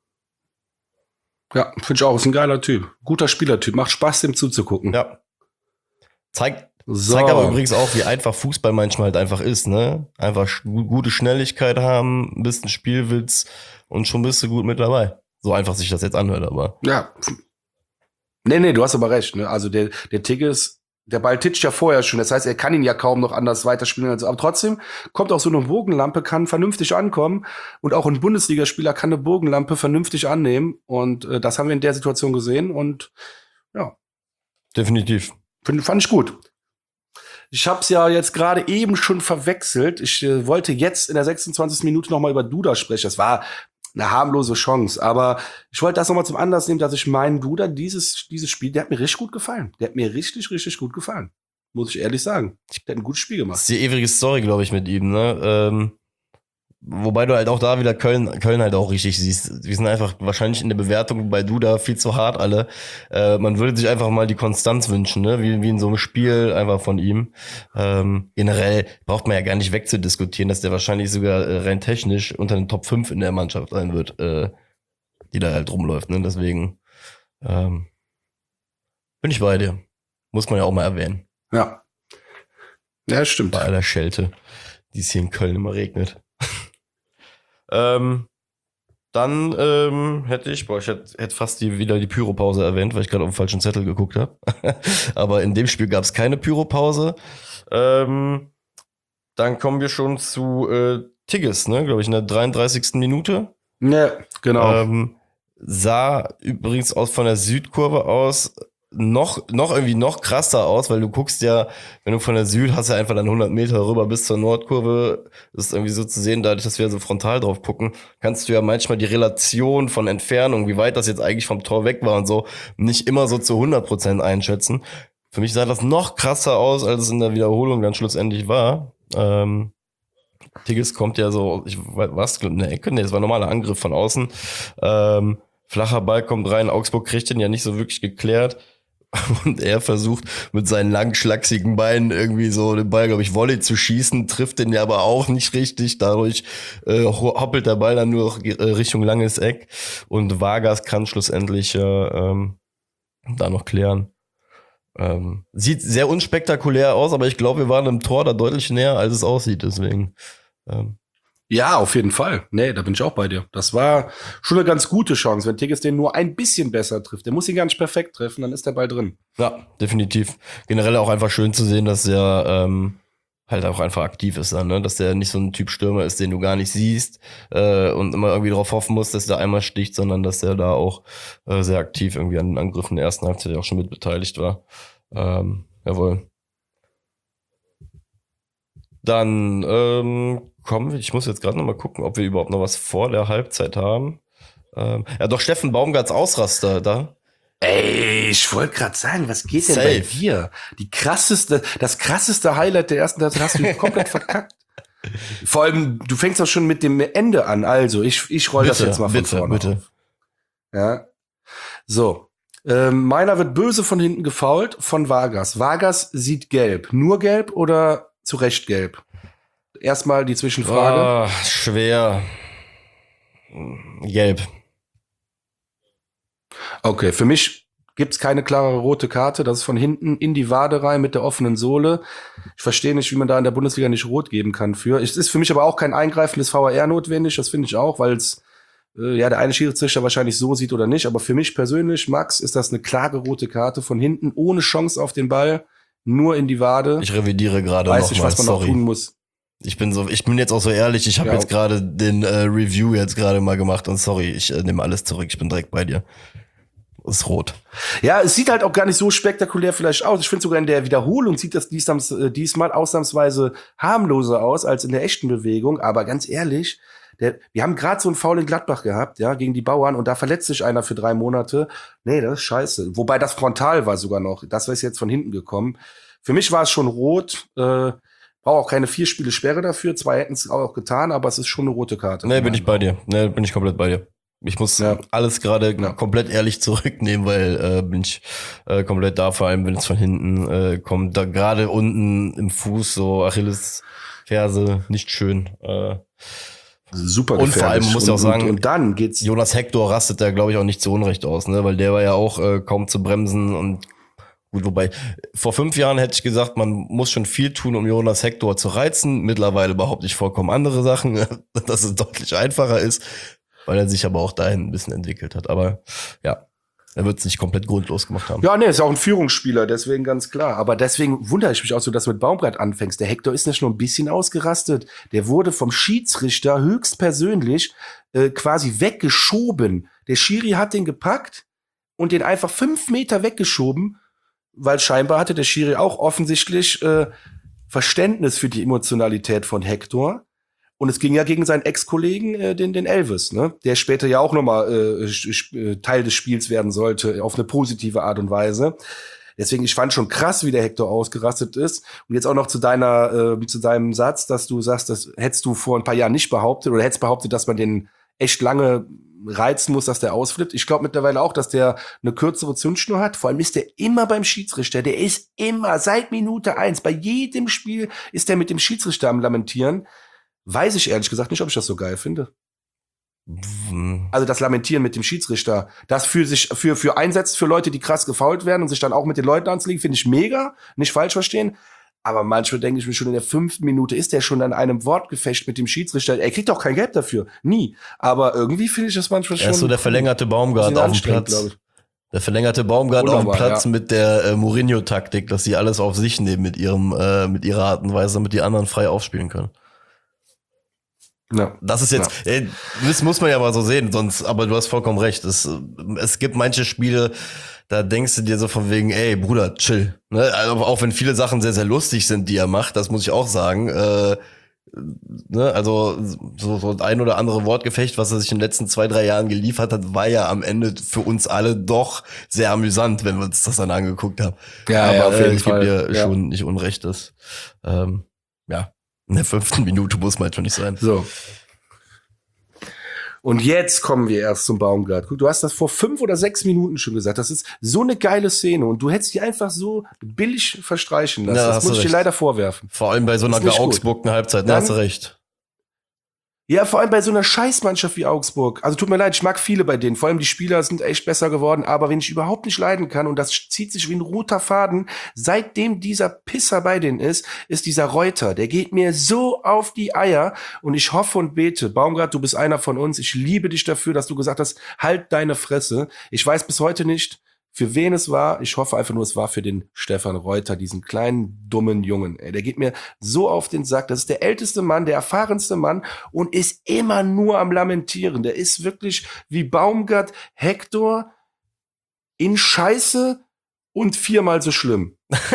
Speaker 1: Ja, finde ich auch, ist ein geiler Typ. Guter Spielertyp, macht Spaß, dem zuzugucken.
Speaker 2: Ja. Zeigt aber übrigens auch, wie einfach Fußball manchmal halt einfach ist, ne? Einfach gute Schnelligkeit haben, ein bisschen Spielwitz und schon bist du gut mit dabei. So einfach sich das jetzt anhört, aber.
Speaker 1: Ja. Nee, du hast aber recht, ne? Also der Tigges, der Ball titscht ja vorher schon, das heißt, er kann ihn ja kaum noch anders weiterspielen. Aber trotzdem kommt auch so eine Bogenlampe, kann vernünftig ankommen. Und auch ein Bundesligaspieler kann eine Bogenlampe vernünftig annehmen. Und das haben wir in der Situation gesehen. Und ja.
Speaker 2: Definitiv.
Speaker 1: Fand ich gut. Ich habe es ja jetzt gerade eben schon verwechselt. Ich wollte jetzt in der 26. Minute noch mal über Duda sprechen. Das war eine harmlose Chance. Aber ich wollte das noch mal zum Anlass nehmen, dass ich meinen Duda, dieses Spiel, der hat mir richtig gut gefallen. Der hat mir richtig gut gefallen. Muss ich ehrlich sagen. Der hat ein gutes Spiel gemacht.
Speaker 2: Das ist die ewige Story, glaube ich, mit ihm, ne? Wobei du halt auch da wieder Köln halt auch richtig siehst. Die sind einfach wahrscheinlich in der Bewertung bei Duda viel zu hart alle. Man würde sich einfach mal die Konstanz wünschen, ne? Wie in so einem Spiel einfach von ihm. Generell braucht man ja gar nicht wegzudiskutieren, dass der wahrscheinlich sogar rein technisch unter den Top 5 in der Mannschaft sein wird, die da halt rumläuft, ne? Deswegen bin ich bei dir. Muss man ja auch mal erwähnen.
Speaker 1: Ja. Ja, stimmt.
Speaker 2: Bei aller Schelte, die es hier in Köln immer regnet. Dann hätte ich fast wieder die Pyropause erwähnt, weil ich gerade auf den falschen Zettel geguckt habe. Aber in dem Spiel gab es keine Pyropause. Dann kommen wir schon zu Tigges, ne, glaube ich, in der 33. Minute.
Speaker 1: Ja, genau.
Speaker 2: Sah übrigens von der Südkurve aus noch irgendwie noch krasser aus, weil du guckst ja, wenn du von der Süd hast ja einfach dann 100 Meter rüber bis zur Nordkurve, ist irgendwie so zu sehen, dadurch, dass wir so frontal drauf gucken, kannst du ja manchmal die Relation von Entfernung, wie weit das jetzt eigentlich vom Tor weg war und so, nicht immer so zu 100% einschätzen. Für mich sah das noch krasser aus, als es in der Wiederholung dann schlussendlich war. Tigges kommt ja so, was, eine Ecke? Nee, das war ein normaler Angriff von außen. Flacher Ball kommt rein, Augsburg kriegt den ja nicht so wirklich geklärt. Und er versucht mit seinen langen, schlachsigen Beinen irgendwie so den Ball, glaube ich, Volley zu schießen, trifft den ja aber auch nicht richtig. Dadurch hoppelt der Ball dann nur noch Richtung langes Eck. Und Vargas kann schlussendlich da noch klären. Sieht sehr unspektakulär aus, aber ich glaube, wir waren im Tor da deutlich näher, als es aussieht. Deswegen
Speaker 1: Ja, auf jeden Fall. Nee, da bin ich auch bei dir. Das war schon eine ganz gute Chance, wenn Tigges den nur ein bisschen besser trifft. Der muss ihn gar nicht perfekt treffen, dann ist der Ball drin.
Speaker 2: Ja, definitiv. Generell auch einfach schön zu sehen, dass er halt auch einfach aktiv ist dann, ne? Dass der nicht so ein Typ Stürmer ist, den du gar nicht siehst und immer irgendwie darauf hoffen musst, dass der einmal sticht, sondern dass der da auch sehr aktiv irgendwie an den Angriffen der ersten Halbzeit auch schon mit beteiligt war. Jawohl. Dann ich muss jetzt gerade noch mal gucken, ob wir überhaupt noch was vor der Halbzeit haben. Ja, doch, Steffen Baumgarts Ausraster da.
Speaker 1: Ey, ich wollte gerade sagen, was geht denn bei dir? Das krasseste Highlight der ersten Halbzeit hast du komplett verkackt. Vor allem, du fängst auch schon mit dem Ende an. Also, ich roll das jetzt mal von vorne auf. Ja. So. Meiner wird böse von hinten gefoult von Vargas. Vargas sieht gelb. Nur gelb oder zu Recht gelb? Erstmal die Zwischenfrage.
Speaker 2: Schwer. Gelb.
Speaker 1: Okay, für mich gibt's keine klare rote Karte. Das ist von hinten in die Wade rein mit der offenen Sohle. Ich verstehe nicht, wie man da in der Bundesliga nicht rot geben kann für. Es ist für mich aber auch kein eingreifendes VAR notwendig. Das finde ich auch, weil es der eine Schiedsrichter wahrscheinlich so sieht oder nicht. Aber für mich persönlich, Max, ist das eine klare rote Karte von hinten, ohne Chance auf den Ball, nur in die Wade.
Speaker 2: Ich revidiere gerade
Speaker 1: noch mal. Weiß nicht, was man noch tun muss.
Speaker 2: Ich bin jetzt auch so ehrlich, ich habe jetzt gerade den Review jetzt gerade mal gemacht und sorry, ich nehme alles zurück, ich bin direkt bei dir. Ist rot.
Speaker 1: Ja, es sieht halt auch gar nicht so spektakulär vielleicht aus. Ich finde sogar in der Wiederholung sieht das diesmal ausnahmsweise harmloser aus als in der echten Bewegung. Aber ganz ehrlich, wir haben gerade so einen Foul in Gladbach gehabt, ja, gegen die Bauern und da verletzt sich einer für 3 Monate. Nee, das ist scheiße. Wobei das frontal war sogar noch. Das ist jetzt von hinten gekommen. Für mich war es schon rot. Brauche auch keine 4 Spiele Sperre dafür. 2 hätten es auch getan, aber es ist schon eine rote Karte.
Speaker 2: Nee, bin ich bei dir. Nee, bin ich komplett bei dir. Ich muss alles gerade komplett ehrlich zurücknehmen, weil bin ich komplett da, vor allem wenn es von hinten kommt. Da gerade unten im Fuß, so Achillesferse, nicht schön.
Speaker 1: Super gefährlich.
Speaker 2: Und vor allem muss ich auch sagen,
Speaker 1: und dann geht's.
Speaker 2: Jonas Hector rastet da, glaube ich, auch nicht zu Unrecht aus, ne? Weil der war ja auch kaum zu bremsen und gut, wobei, vor 5 Jahren hätte ich gesagt, man muss schon viel tun, um Jonas Hector zu reizen. Mittlerweile behaupte ich vollkommen andere Sachen, dass es deutlich einfacher ist, weil er sich aber auch dahin ein bisschen entwickelt hat. Aber ja, er wird es nicht komplett grundlos gemacht haben.
Speaker 1: Ja, nee, ist auch ein Führungsspieler, deswegen ganz klar. Aber deswegen wundere ich mich auch so, dass du mit Baumgart anfängst. Der Hector ist nicht nur ein bisschen ausgerastet. Der wurde vom Schiedsrichter höchstpersönlich quasi weggeschoben. Der Schiri hat den gepackt und den einfach 5 Meter weggeschoben, weil scheinbar hatte der Schiri auch offensichtlich Verständnis für die Emotionalität von Hector. Und es ging ja gegen seinen Ex-Kollegen, den Elvis, ne? Der später ja auch nochmal Teil des Spiels werden sollte, auf eine positive Art und Weise. Deswegen, ich fand schon krass, wie der Hector ausgerastet ist. Und jetzt auch noch zu deinem Satz, dass du sagst, das hättest du vor ein paar Jahren nicht behauptet oder hättest behauptet, dass man den echt lange reizen muss, dass der ausflippt. Ich glaube mittlerweile auch, dass der eine kürzere Zündschnur hat. Vor allem ist der immer beim Schiedsrichter. Der ist immer seit Minute 1. Bei jedem Spiel ist der mit dem Schiedsrichter am Lamentieren. Weiß ich ehrlich gesagt nicht, ob ich das so geil finde. Also das Lamentieren mit dem Schiedsrichter, das für einsetzt für Leute, die krass gefoult werden und sich dann auch mit den Leuten anzulegen, finde ich mega, nicht falsch verstehen. Aber manchmal denke ich mir schon, in der 5. Minute ist der schon an einem Wortgefecht mit dem Schiedsrichter. Er kriegt auch kein Geld dafür. Nie. Aber irgendwie finde ich das manchmal schon.
Speaker 2: Er ist so der verlängerte Baumgart auf dem Platz. Der verlängerte Baumgart auf dem Platz mit der Mourinho-Taktik, dass sie alles auf sich nehmen mit ihrer Art und Weise, damit die anderen frei aufspielen können. Ja. Das ist jetzt, das muss man ja mal so sehen, aber du hast vollkommen recht. Es gibt manche Spiele, da denkst du dir so von wegen, ey, Bruder, chill. Ne? Also auch wenn viele Sachen sehr, sehr lustig sind, die er macht, das muss ich auch sagen. Ne? Also so ein oder andere Wortgefecht, was er sich in den letzten 2-3 Jahren geliefert hat, war ja am Ende für uns alle doch sehr amüsant, wenn wir uns das dann angeguckt haben.
Speaker 1: Ja, aber auf jeden
Speaker 2: ich gebe dir schon nicht Unrecht. In der 5. Minute muss man schon nicht sein.
Speaker 1: So. Und jetzt kommen wir erst zum Baumgart. Guck, du hast das vor 5 oder 6 Minuten schon gesagt. Das ist so eine geile Szene und du hättest die einfach so billig verstreichen lassen.
Speaker 2: Ja,
Speaker 1: das muss ich dir leider vorwerfen.
Speaker 2: Vor allem bei so einer geaugsburgten Halbzeit, da hast du recht.
Speaker 1: Ja, vor allem bei so einer Scheißmannschaft wie Augsburg. Also tut mir leid, ich mag viele bei denen. Vor allem die Spieler sind echt besser geworden. Aber wen ich überhaupt nicht leiden kann, und das zieht sich wie ein roter Faden, seitdem dieser Pisser bei denen ist dieser Reuter. Der geht mir so auf die Eier. Und ich hoffe und bete, Baumgart, du bist einer von uns. Ich liebe dich dafür, dass du gesagt hast, halt deine Fresse. Ich weiß bis heute nicht, für wen es war. Ich hoffe einfach nur, es war für den Stefan Reuter, diesen kleinen, dummen Jungen. Ey, der geht mir so auf den Sack. Das ist der älteste Mann, der erfahrenste Mann und ist immer nur am Lamentieren. Der ist wirklich wie Baumgart, Hector in Scheiße und 4-mal so schlimm.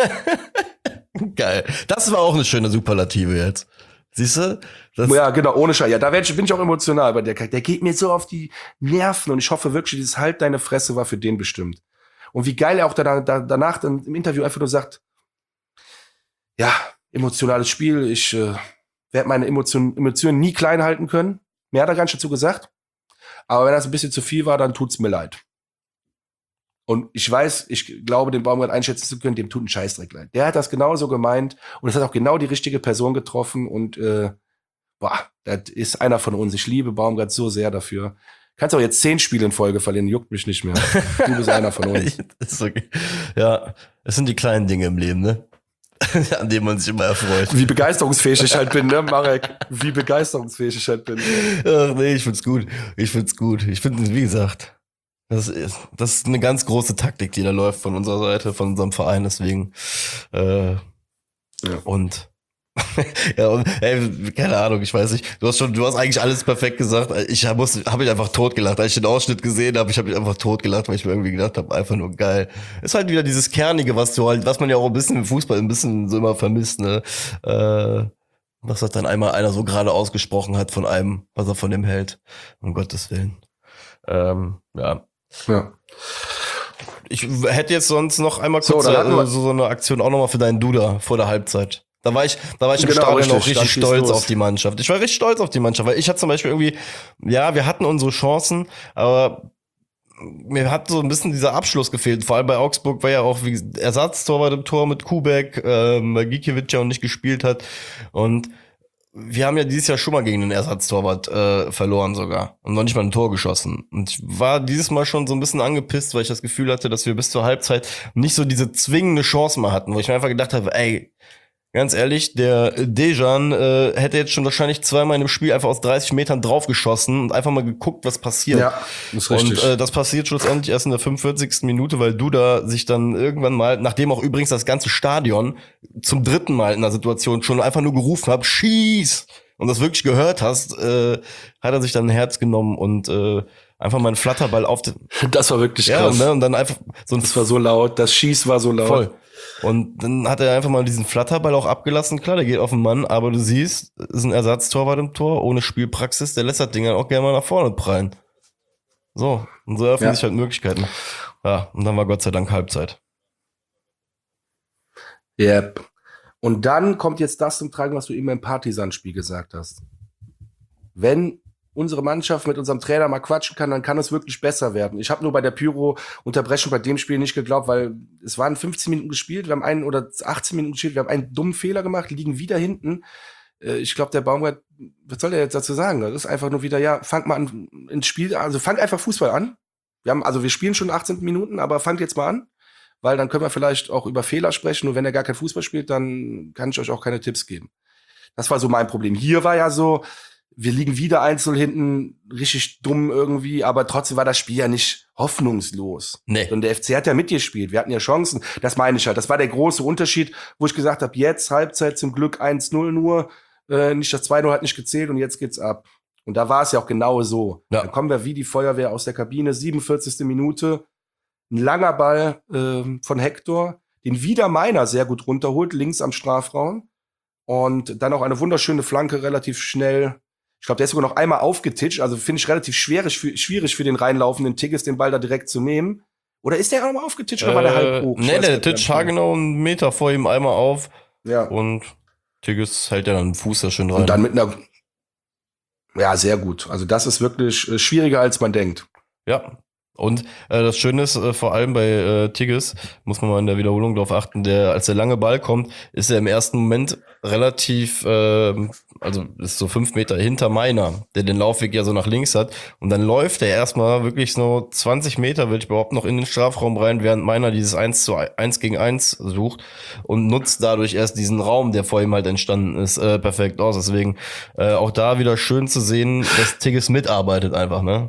Speaker 2: Geil. Das war auch eine schöne Superlative jetzt. Siehst du?
Speaker 1: Ja, genau, ohne Scheiß. Ja, da bin ich auch emotional, aber der geht mir so auf die Nerven und ich hoffe wirklich, dieses Halt deine Fresse war für den bestimmt. Und wie geil er auch danach dann im Interview einfach nur sagt, ja, emotionales Spiel, ich werde meine Emotionen nie klein halten können. Mehr hat er gar nicht dazu gesagt. Aber wenn das ein bisschen zu viel war, dann tut's mir leid. Und ich glaube, den Baumgart einschätzen zu können, dem tut ein Scheißdreck leid. Der hat das genauso gemeint und es hat auch genau die richtige Person getroffen und das ist einer von uns. Ich liebe Baumgart so sehr dafür. Kannst auch jetzt 10 Spiele in Folge verlieren, juckt mich nicht mehr. Du bist einer von uns.
Speaker 2: Ist okay. Ja, es sind die kleinen Dinge im Leben, ne? An denen man sich immer erfreut.
Speaker 1: Wie begeisterungsfähig ich halt bin, ne, Marek? Wie begeisterungsfähig ich halt bin.
Speaker 2: Ach nee, ich find's gut. Ich finde, wie gesagt, das ist eine ganz große Taktik, die da läuft von unserer Seite, von unserem Verein, deswegen. Ja. Und ja, und ey, keine Ahnung, ich weiß nicht. Du hast eigentlich alles perfekt gesagt. Ich habe mich einfach totgelacht. Als ich den Ausschnitt gesehen habe, ich habe mich einfach totgelacht, weil ich mir irgendwie gedacht habe, einfach nur geil. Ist halt wieder dieses Kernige, was man ja auch ein bisschen im Fußball ein bisschen so immer vermisst, ne? Was hat dann einmal einer so gerade ausgesprochen hat von einem, was er von dem hält. Um Gottes Willen. Ja. Ich hätte jetzt sonst noch einmal kurz so eine Aktion auch nochmal für deinen Duda vor der Halbzeit. Da war ich im Stadion auch richtig stolz auf die Mannschaft. Ich war richtig stolz auf die Mannschaft, weil ich hatte zum Beispiel irgendwie, ja, wir hatten unsere Chancen, aber mir hat so ein bisschen dieser Abschluss gefehlt. Vor allem bei Augsburg war ja auch wie Ersatztorwart im Tor mit Kubek, weil Gikiewicz ja auch nicht gespielt hat. Und wir haben ja dieses Jahr schon mal gegen den Ersatztorwart verloren sogar und noch nicht mal ein Tor geschossen. Und ich war dieses Mal schon so ein bisschen angepisst, weil ich das Gefühl hatte, dass wir bis zur Halbzeit nicht so diese zwingende Chance mal hatten, wo ich mir einfach gedacht habe, ey, ganz ehrlich, der Dejan hätte jetzt schon wahrscheinlich 2-mal in dem Spiel einfach aus 30 Metern draufgeschossen und einfach mal geguckt, was passiert.
Speaker 1: Ja, ist richtig.
Speaker 2: Und das passiert schlussendlich erst in der 45. Minute, weil Duda sich dann irgendwann mal, nachdem auch übrigens das ganze Stadion zum 3. Mal in der Situation schon einfach nur gerufen hat, schieß! Und das wirklich gehört hast, hat er sich dann ein Herz genommen und einfach mal einen Flatterball auf den...
Speaker 1: Das war wirklich krass.
Speaker 2: Ja, und dann einfach so ein...
Speaker 1: Das war so laut, das Schieß war so laut.
Speaker 2: Voll. Und dann hat er einfach mal diesen Flatterball auch abgelassen. Klar, der geht auf den Mann, aber du siehst, ist ein Ersatztorwart im Tor, ohne Spielpraxis, der lässt das Ding dann auch gerne mal nach vorne prallen. So, und so eröffnen sich halt Möglichkeiten. Ja, und dann war Gott sei Dank Halbzeit.
Speaker 1: Yep. Und dann kommt jetzt das zum Tragen, was du eben im Partisan-Spiel gesagt hast. Wenn unsere Mannschaft mit unserem Trainer mal quatschen kann, dann kann es wirklich besser werden. Ich habe nur bei der Pyro-Unterbrechung bei dem Spiel nicht geglaubt, weil es waren 15 Minuten gespielt, wir haben einen oder 18 Minuten gespielt, wir haben einen dummen Fehler gemacht, liegen wieder hinten. Ich glaube, der Baumgart, was soll der jetzt dazu sagen? Das ist einfach nur wieder, ja, fangt mal an ins Spiel, also fangt einfach Fußball an. Wir spielen schon 18 Minuten, aber fangt jetzt mal an, weil dann können wir vielleicht auch über Fehler sprechen. Und wenn er gar kein Fußball spielt, dann kann ich euch auch keine Tipps geben. Das war so mein Problem. Hier war ja so, wir liegen wieder 1-0 hinten, richtig dumm irgendwie, aber trotzdem war das Spiel ja nicht hoffnungslos.
Speaker 2: Nee.
Speaker 1: Und der FC hat ja mitgespielt, wir hatten ja Chancen. Das meine ich halt. Das war der große Unterschied, wo ich gesagt habe, jetzt Halbzeit zum Glück 1-0 nur, nicht das 2-0 hat nicht gezählt und jetzt geht's ab. Und da war es ja auch genau so.
Speaker 2: Ja.
Speaker 1: Dann kommen wir wie die Feuerwehr aus der Kabine, 47. Minute, ein langer Ball von Hector, den wieder Meiner sehr gut runterholt, links am Strafraum. Und dann auch eine wunderschöne Flanke, relativ schnell. Ich glaube, der ist sogar noch einmal aufgetitscht. Also finde ich relativ schwierig für den reinlaufenden Tigges, den Ball da direkt zu nehmen. Oder ist der auch noch mal aufgetitscht oder war der halb hoch?
Speaker 2: Nee, der titscht haargenau einen Meter vor ihm einmal auf.
Speaker 1: Ja.
Speaker 2: Und Tigges hält ja dann den Fuß da schön rein.
Speaker 1: Und dann mit einer. Ja, sehr gut. Also das ist wirklich schwieriger, als man denkt.
Speaker 2: Ja. Und das Schöne ist, vor allem bei Tigges, muss man mal in der Wiederholung darauf achten, als der lange Ball kommt, ist er im ersten Moment relativ, also ist so 5 Meter hinter Meiner, der den Laufweg ja so nach links hat. Und dann läuft er erstmal wirklich so 20 Meter, will ich überhaupt noch in den Strafraum rein, während Meiner dieses 1 gegen 1 sucht und nutzt dadurch erst diesen Raum, der vor ihm halt entstanden ist, perfekt aus. Deswegen auch da wieder schön zu sehen, dass Tigges mitarbeitet einfach, ne?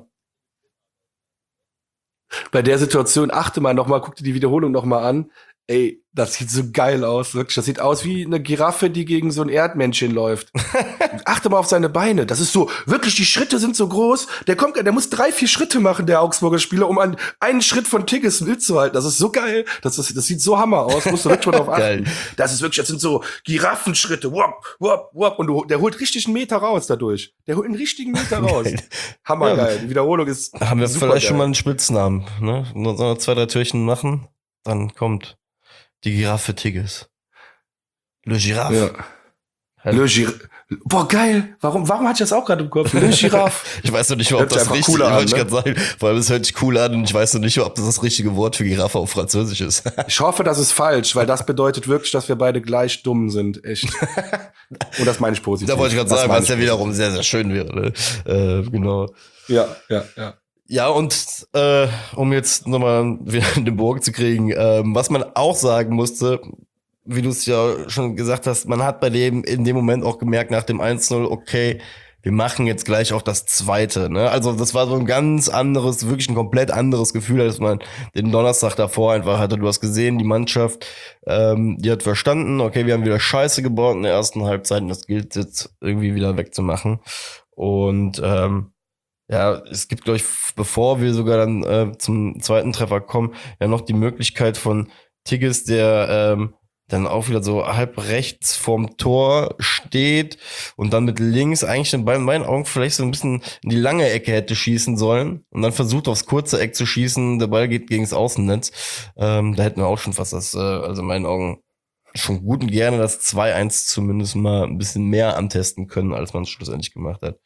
Speaker 1: Bei der Situation achte mal nochmal, guck dir die Wiederholung nochmal an. Ey, das sieht so geil aus, wirklich. Das sieht aus wie eine Giraffe, die gegen so ein Erdmännchen läuft. Achte mal auf seine Beine. Das ist so, wirklich, die Schritte sind so groß. Der muss 3, 4 Schritte machen, der Augsburger Spieler, um an einen Schritt von Tigges mitzuhalten. Das ist so geil. Das sieht so Hammer aus. Musst du wirklich mal drauf achten. Das ist wirklich, das sind so Giraffenschritte. Wop, wop, wop. Und der holt richtig einen Meter raus dadurch. Der holt einen richtigen Meter raus. Hammergeil. Ja. Die Wiederholung ist
Speaker 2: haben wir vielleicht geil. Schon mal einen Spitznamen, ne? Nur so 2, 3 Türchen machen, dann kommt die Giraffe Tigges. Le Giraffe.
Speaker 1: Ja. Le Giraffe. Boah, geil. Warum hatte ich das auch gerade im Kopf? Le Giraffe.
Speaker 2: Ich weiß noch nicht, ob das richtig ist, wollte ich gerade sagen. Vor allem, es hört sich cool an und ich weiß noch nicht, ob das richtige Wort für Giraffe auf Französisch ist.
Speaker 1: Ich hoffe, das ist falsch, weil das bedeutet wirklich, dass wir beide gleich dumm sind. Echt. Und das meine ich positiv.
Speaker 2: Da wollte ich gerade sagen, was ja wiederum sehr, sehr schön wäre. Ne? Genau.
Speaker 1: Ja.
Speaker 2: Ja, und um jetzt nochmal wieder in den Bogen zu kriegen, was man auch sagen musste, wie du es ja schon gesagt hast, man hat bei dem in dem Moment auch gemerkt nach dem 1-0, okay, wir machen jetzt gleich auch das zweite. Ne? Also das war so ein ganz anderes, wirklich ein komplett anderes Gefühl, als man den Donnerstag davor einfach hatte. Du hast gesehen, die Mannschaft, die hat verstanden, okay, wir haben wieder Scheiße gebaut in der ersten Halbzeit und das gilt jetzt irgendwie wieder wegzumachen. Und ja, es gibt, glaube ich, bevor wir sogar dann zum zweiten Treffer kommen, ja noch die Möglichkeit von Tigges, der dann auch wieder so halb rechts vorm Tor steht und dann mit links eigentlich den Ball in meinen Augen vielleicht so ein bisschen in die lange Ecke hätte schießen sollen und dann versucht aufs kurze Eck zu schießen, der Ball geht gegen das Außennetz. Da hätten wir auch schon fast das, also in meinen Augen schon gut und gerne das 2-1 zumindest mal ein bisschen mehr antesten können, als man es schlussendlich gemacht hat.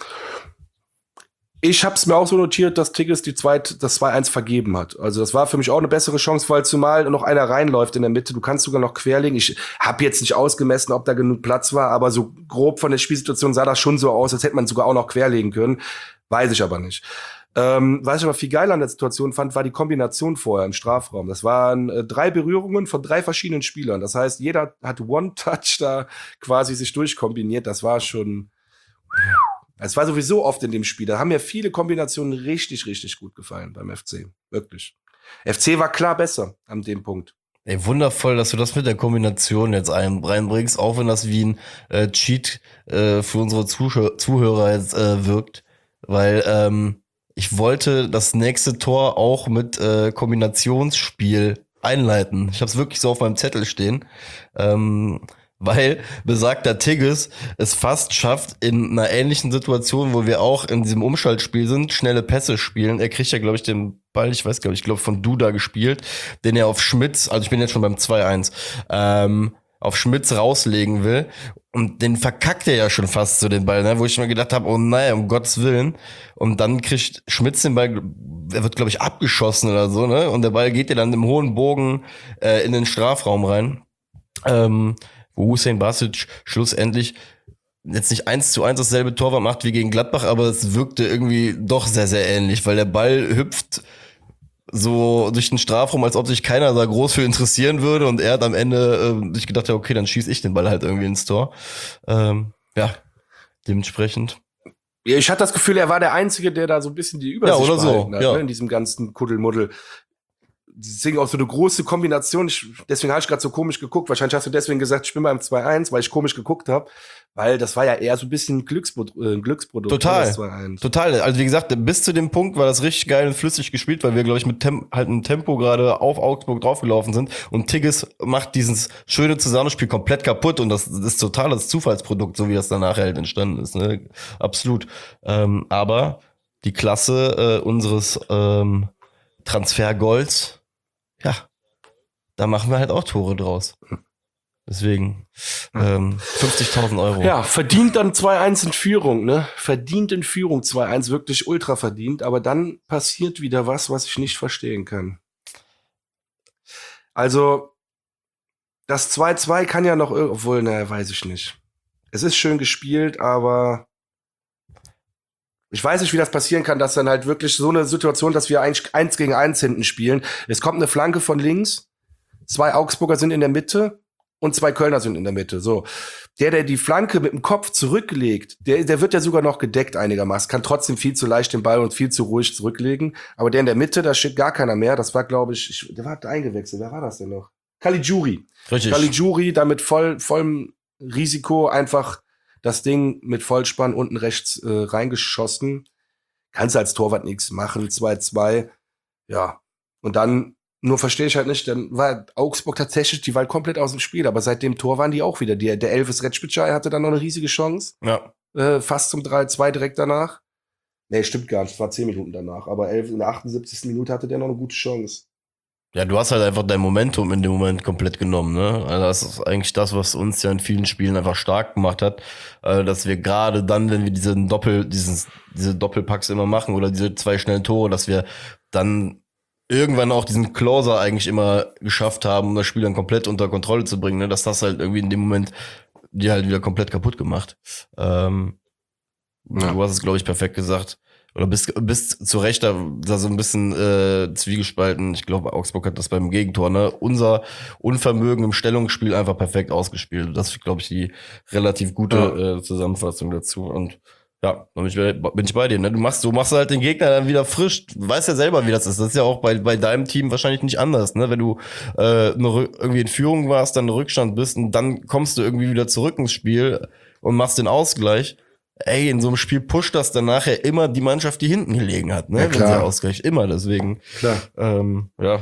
Speaker 1: Ich habe es mir auch so notiert, dass Tigges das 2-1 vergeben hat. Also das war für mich auch eine bessere Chance, weil zumal noch einer reinläuft in der Mitte. Du kannst sogar noch querlegen. Ich habe jetzt nicht ausgemessen, ob da genug Platz war, aber so grob von der Spielsituation sah das schon so aus, als hätte man sogar auch noch querlegen können. Weiß ich aber nicht. Was ich aber viel geiler an der Situation fand, war die Kombination vorher im Strafraum. Das waren 3 Berührungen von 3 verschiedenen Spielern. Das heißt, jeder hat One-Touch da quasi sich durchkombiniert. Das war schon... Es war sowieso oft in dem Spiel. Da haben mir viele Kombinationen richtig, richtig gut gefallen beim FC. Wirklich. FC war klar besser an dem Punkt.
Speaker 2: Ey, wundervoll, dass du das mit der Kombination jetzt reinbringst, auch wenn das wie ein Cheat für unsere Zuhörer jetzt wirkt. Weil ich wollte das nächste Tor auch mit Kombinationsspiel einleiten. Ich habe es wirklich so auf meinem Zettel stehen. weil besagter Tigges es fast schafft, in einer ähnlichen Situation, wo wir auch in diesem Umschaltspiel sind, schnelle Pässe spielen. Er kriegt ja, glaube ich, den Ball, ich glaube von Duda gespielt, den er auf Schmitz, also ich bin jetzt schon beim 2-1, auf Schmitz rauslegen will. Und den verkackt er ja schon fast so den Ball, ne? Wo ich mir gedacht habe, oh nein, um Gottes Willen. Und dann kriegt Schmitz den Ball, er wird, glaube ich, abgeschossen oder so, ne? Und der Ball geht ja dann im hohen Bogen in den Strafraum rein. Wo Hüseyin Basic schlussendlich jetzt nicht 1:1 dasselbe Torwart macht wie gegen Gladbach, aber es wirkte irgendwie doch sehr, sehr ähnlich, weil der Ball hüpft so durch den Strafraum, als ob sich keiner da groß für interessieren würde und er hat am Ende sich gedacht, ja okay, dann schieß ich den Ball halt irgendwie ins Tor. Ja, dementsprechend.
Speaker 1: Ja, ich hatte das Gefühl, er war der Einzige, der da so ein bisschen die Übersicht
Speaker 2: oder so,
Speaker 1: behalten hat,
Speaker 2: ja.
Speaker 1: ne, in diesem ganzen Kuddelmuddel. Deswegen auch so eine große Kombination. Deswegen habe ich gerade so komisch geguckt. Wahrscheinlich hast du deswegen gesagt, ich bin beim 2-1, weil ich komisch geguckt habe. Weil das war ja eher so ein bisschen ein Glücksprodukt.
Speaker 2: Total,
Speaker 1: das 2-1.
Speaker 2: total. Also wie gesagt, bis zu dem Punkt war das richtig geil und flüssig gespielt, weil wir, glaube ich, mit halt einem Tempo gerade auf Augsburg draufgelaufen sind. Und Tigges macht dieses schöne Zusammenspiel komplett kaputt. Und das ist total das Zufallsprodukt, so wie das danach halt entstanden ist. Ne? Absolut. Aber die Klasse unseres Transfergolds, ja, da machen wir halt auch Tore draus. Deswegen 50.000 Euro.
Speaker 1: Ja, verdient dann 2-1 in Führung, ne? Verdient in Führung 2-1, wirklich ultra verdient. Aber dann passiert wieder was ich nicht verstehen kann. Also, das 2-2 kann ja noch, obwohl, naja, weiß ich nicht. Es ist schön gespielt, aber ich weiß nicht, wie das passieren kann, dass dann halt wirklich so eine Situation, dass wir eigentlich 1 gegen 1 hinten spielen. Es kommt eine Flanke von links, 2 Augsburger sind in der Mitte und 2 Kölner sind in der Mitte. So, der die Flanke mit dem Kopf zurücklegt, der wird ja sogar noch gedeckt einigermaßen, kann trotzdem viel zu leicht den Ball und viel zu ruhig zurücklegen. Aber der in der Mitte, da steht gar keiner mehr. Das war, glaube ich, der war eingewechselt. Wer war das denn noch? Caligiuri.
Speaker 2: Richtig.
Speaker 1: Caligiuri, da mit vollem Risiko einfach das Ding mit Vollspann unten rechts reingeschossen. Kannst als Torwart nichts machen. 2-2. Ja. Und dann, nur verstehe ich halt nicht, dann war Augsburg tatsächlich, die war komplett aus dem Spiel. Aber seit dem Tor waren die auch wieder. Der Elvis Retschbitschei hatte dann noch eine riesige Chance.
Speaker 2: Ja.
Speaker 1: Fast zum 3-2 direkt danach. Nee, stimmt gar nicht. Es war 10 Minuten danach. Aber in der 78. Minute hatte der noch eine gute Chance.
Speaker 2: Ja, du hast halt einfach dein Momentum in dem Moment komplett genommen, ne? Also das ist eigentlich das, was uns ja in vielen Spielen einfach stark gemacht hat, dass wir gerade dann, wenn wir diese Doppelpacks immer machen oder diese 2 schnellen Tore, dass wir dann irgendwann auch diesen Closer eigentlich immer geschafft haben, um das Spiel dann komplett unter Kontrolle zu bringen, ne? Dass das halt irgendwie in dem Moment die halt wieder komplett kaputt gemacht. Du hast es, glaube ich, perfekt gesagt. Oder bist zu Recht da so ein bisschen zwiegespalten. Ich glaube, Augsburg hat das beim Gegentor, ne? Unser Unvermögen im Stellungsspiel einfach perfekt ausgespielt. Das ist, glaube ich, die relativ gute Zusammenfassung dazu. Und ja, bin ich bei dir, ne? Du machst halt den Gegner dann wieder frisch. Du weißt ja selber, wie das ist. Das ist ja auch bei deinem Team wahrscheinlich nicht anders, ne? Wenn du irgendwie in Führung warst, dann in Rückstand bist und dann kommst du irgendwie wieder zurück ins Spiel und machst den Ausgleich. Ey, in so einem Spiel pusht das dann nachher immer die Mannschaft, die hinten gelegen hat, ne?
Speaker 1: Ja,
Speaker 2: Wenn sie ausgleicht. Immer, deswegen.
Speaker 1: Klar.
Speaker 2: Ja.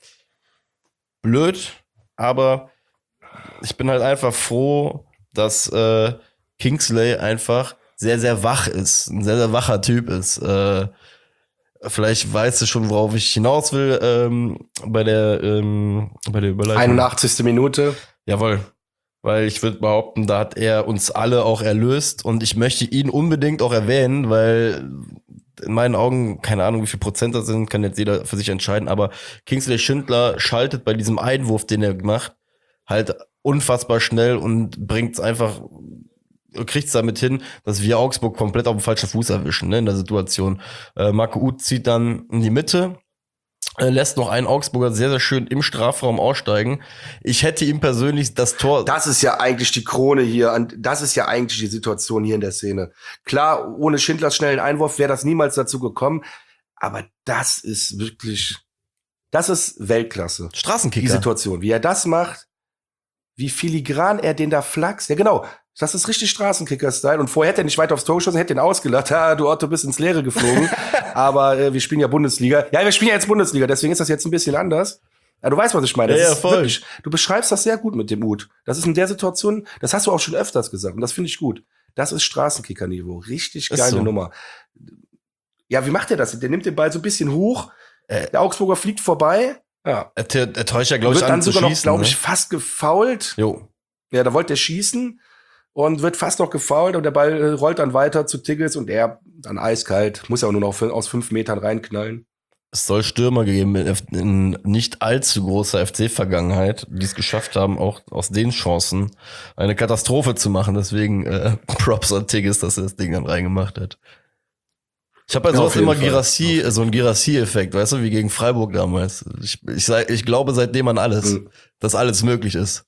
Speaker 2: Blöd, aber ich bin halt einfach froh, dass Kingsley einfach sehr, sehr wach ist. Ein sehr, sehr wacher Typ ist. Vielleicht weißt du schon, worauf ich hinaus will bei der Überleitung.
Speaker 1: 81. Minute.
Speaker 2: Jawohl. Weil ich würde behaupten, da hat er uns alle auch erlöst und ich möchte ihn unbedingt auch erwähnen, weil in meinen Augen, keine Ahnung, wie viel Prozent das sind, kann jetzt jeder für sich entscheiden, aber Kingsley Schindler schaltet bei diesem Einwurf, den er macht, halt unfassbar schnell und bringt es einfach, kriegt es damit hin, dass wir Augsburg komplett auf dem falschen Fuß erwischen, ne, in der Situation. Marco Uth zieht dann in die Mitte, lässt noch einen Augsburger sehr, sehr schön im Strafraum aussteigen. Ich hätte ihm persönlich das Tor...
Speaker 1: Das ist ja eigentlich die Krone hier. Das ist ja eigentlich die Situation hier in der Szene. Klar, ohne Schindlers schnellen Einwurf wäre das niemals dazu gekommen. Aber das ist wirklich... Das ist Weltklasse.
Speaker 2: Straßenkicker.
Speaker 1: Die Situation. Wie er das macht, wie filigran er den da flaxt. Ja, genau. Das ist richtig Straßenkicker-Style. Und vorher hätte er nicht weiter aufs Tor geschossen, hätte ihn ausgelacht. Ja, du Otto, bist ins Leere geflogen. Aber wir spielen ja Bundesliga. Ja, wir spielen ja jetzt Bundesliga, deswegen ist das jetzt ein bisschen anders. Ja, du weißt, was ich meine. Das
Speaker 2: Ja,
Speaker 1: ist
Speaker 2: voll.
Speaker 1: wirklich, du beschreibst das sehr gut mit dem Ut. Das ist in der Situation, das hast du auch schon öfters gesagt und das finde ich gut. Das ist Straßenkicker-Niveau. Richtig
Speaker 2: Ist
Speaker 1: geile
Speaker 2: so.
Speaker 1: Nummer. Ja, wie macht der das? Der nimmt den Ball so ein bisschen hoch,
Speaker 2: Äh,
Speaker 1: der Augsburger fliegt vorbei. Ja.
Speaker 2: Er täuscht ja, glaube ich,
Speaker 1: Wird dann
Speaker 2: an zu
Speaker 1: sogar noch,
Speaker 2: schießen.
Speaker 1: glaube ich,
Speaker 2: Ne?
Speaker 1: fast gefoult.
Speaker 2: Jo.
Speaker 1: Ja, da wollte er schießen und wird fast noch gefoult und der Ball rollt dann weiter zu Tiggles und er dann eiskalt. Muss ja auch nur noch aus 5 Metern reinknallen.
Speaker 2: Es soll Stürmer geben in nicht allzu großer FC-Vergangenheit, die es geschafft haben, auch aus den Chancen eine Katastrophe zu machen. Deswegen Props an Tigges, dass er das Ding dann reingemacht hat. Ich habe bei
Speaker 1: Ja,
Speaker 2: sowas
Speaker 1: auf jeden
Speaker 2: immer
Speaker 1: Fall.
Speaker 2: Girassi, so einen Girassi-Effekt, weißt du, wie gegen Freiburg damals. Ich glaube seitdem an alles, dass alles möglich ist.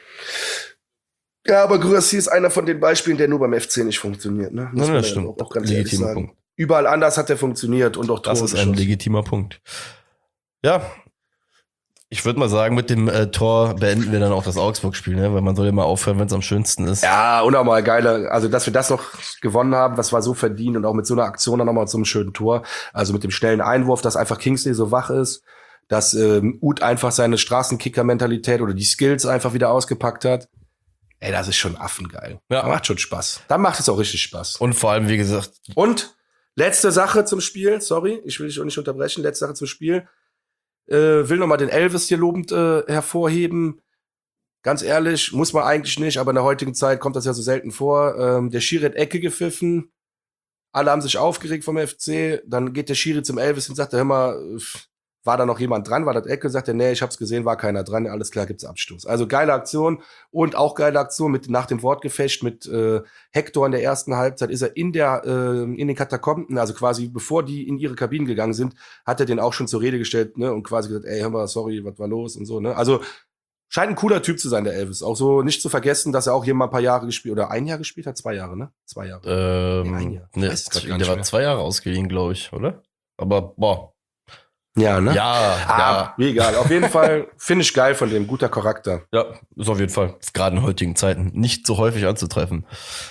Speaker 1: Ja, aber Guirassy ist einer von den Beispielen, der nur beim FC nicht funktioniert. Ne? Muss
Speaker 2: Nein,
Speaker 1: man
Speaker 2: das
Speaker 1: ja
Speaker 2: stimmt.
Speaker 1: auch ganz ehrlich
Speaker 2: Legitimer
Speaker 1: sagen.
Speaker 2: Punkt.
Speaker 1: Überall anders hat er funktioniert und auch
Speaker 2: Das
Speaker 1: Tore
Speaker 2: ist ein
Speaker 1: geschossen.
Speaker 2: legitimer Punkt. Ja, ich würde mal sagen, mit dem Tor beenden wir dann auch das Augsburg-Spiel, ne? Weil man soll ja mal aufhören, wenn es am schönsten ist.
Speaker 1: Ja, unnormal geile, also dass wir das noch gewonnen haben, das war so verdient und auch mit so einer Aktion dann nochmal zum schönen Tor. Also mit dem schnellen Einwurf, dass einfach Kingsley so wach ist, dass Uth einfach seine Straßenkicker-Mentalität oder die Skills einfach wieder ausgepackt hat. Ey, das ist schon affengeil.
Speaker 2: Ja.
Speaker 1: Das macht schon Spaß. Dann macht es auch richtig Spaß.
Speaker 2: Und vor allem, wie gesagt,
Speaker 1: Und letzte Sache zum Spiel, sorry, ich will dich auch nicht unterbrechen, letzte Sache zum Spiel. Will nochmal den Elvis hier lobend hervorheben. Ganz ehrlich, muss man eigentlich nicht, aber in der heutigen Zeit kommt das ja so selten vor. Der Schiri hat Ecke gepfiffen. Alle haben sich aufgeregt vom FC. Dann geht der Schiri zum Elvis und sagt, hör mal, war da noch jemand dran? War das Ecke? Sagt er, nee, ich hab's gesehen, war keiner dran. Alles klar, gibt's Abstoß. Also geile Aktion und auch geile Aktion mit nach dem Wortgefecht mit Hector in der ersten Halbzeit ist er in den Katakomben, also quasi bevor die in ihre Kabinen gegangen sind, hat er den auch schon zur Rede gestellt, ne, und quasi gesagt, ey, hör mal, sorry, was war los und so, ne? Also scheint ein cooler Typ zu sein, der Elvis. Auch so nicht zu vergessen, dass er auch hier mal ein paar Jahre gespielt oder ein Jahr gespielt hat, 2 Jahre, ne? 2 Jahre. Ein Jahr. Ich
Speaker 2: ne,
Speaker 1: weiß es grad gar
Speaker 2: der
Speaker 1: nicht
Speaker 2: war
Speaker 1: mehr.
Speaker 2: 2 Jahre ausgeliehen, glaube ich, oder? Aber boah.
Speaker 1: Ja, ne?
Speaker 2: Ja.
Speaker 1: Wie egal. Auf jeden Fall finde ich geil von dem. Guter Charakter.
Speaker 2: Ja, ist auf jeden Fall, gerade in heutigen Zeiten, nicht so häufig anzutreffen.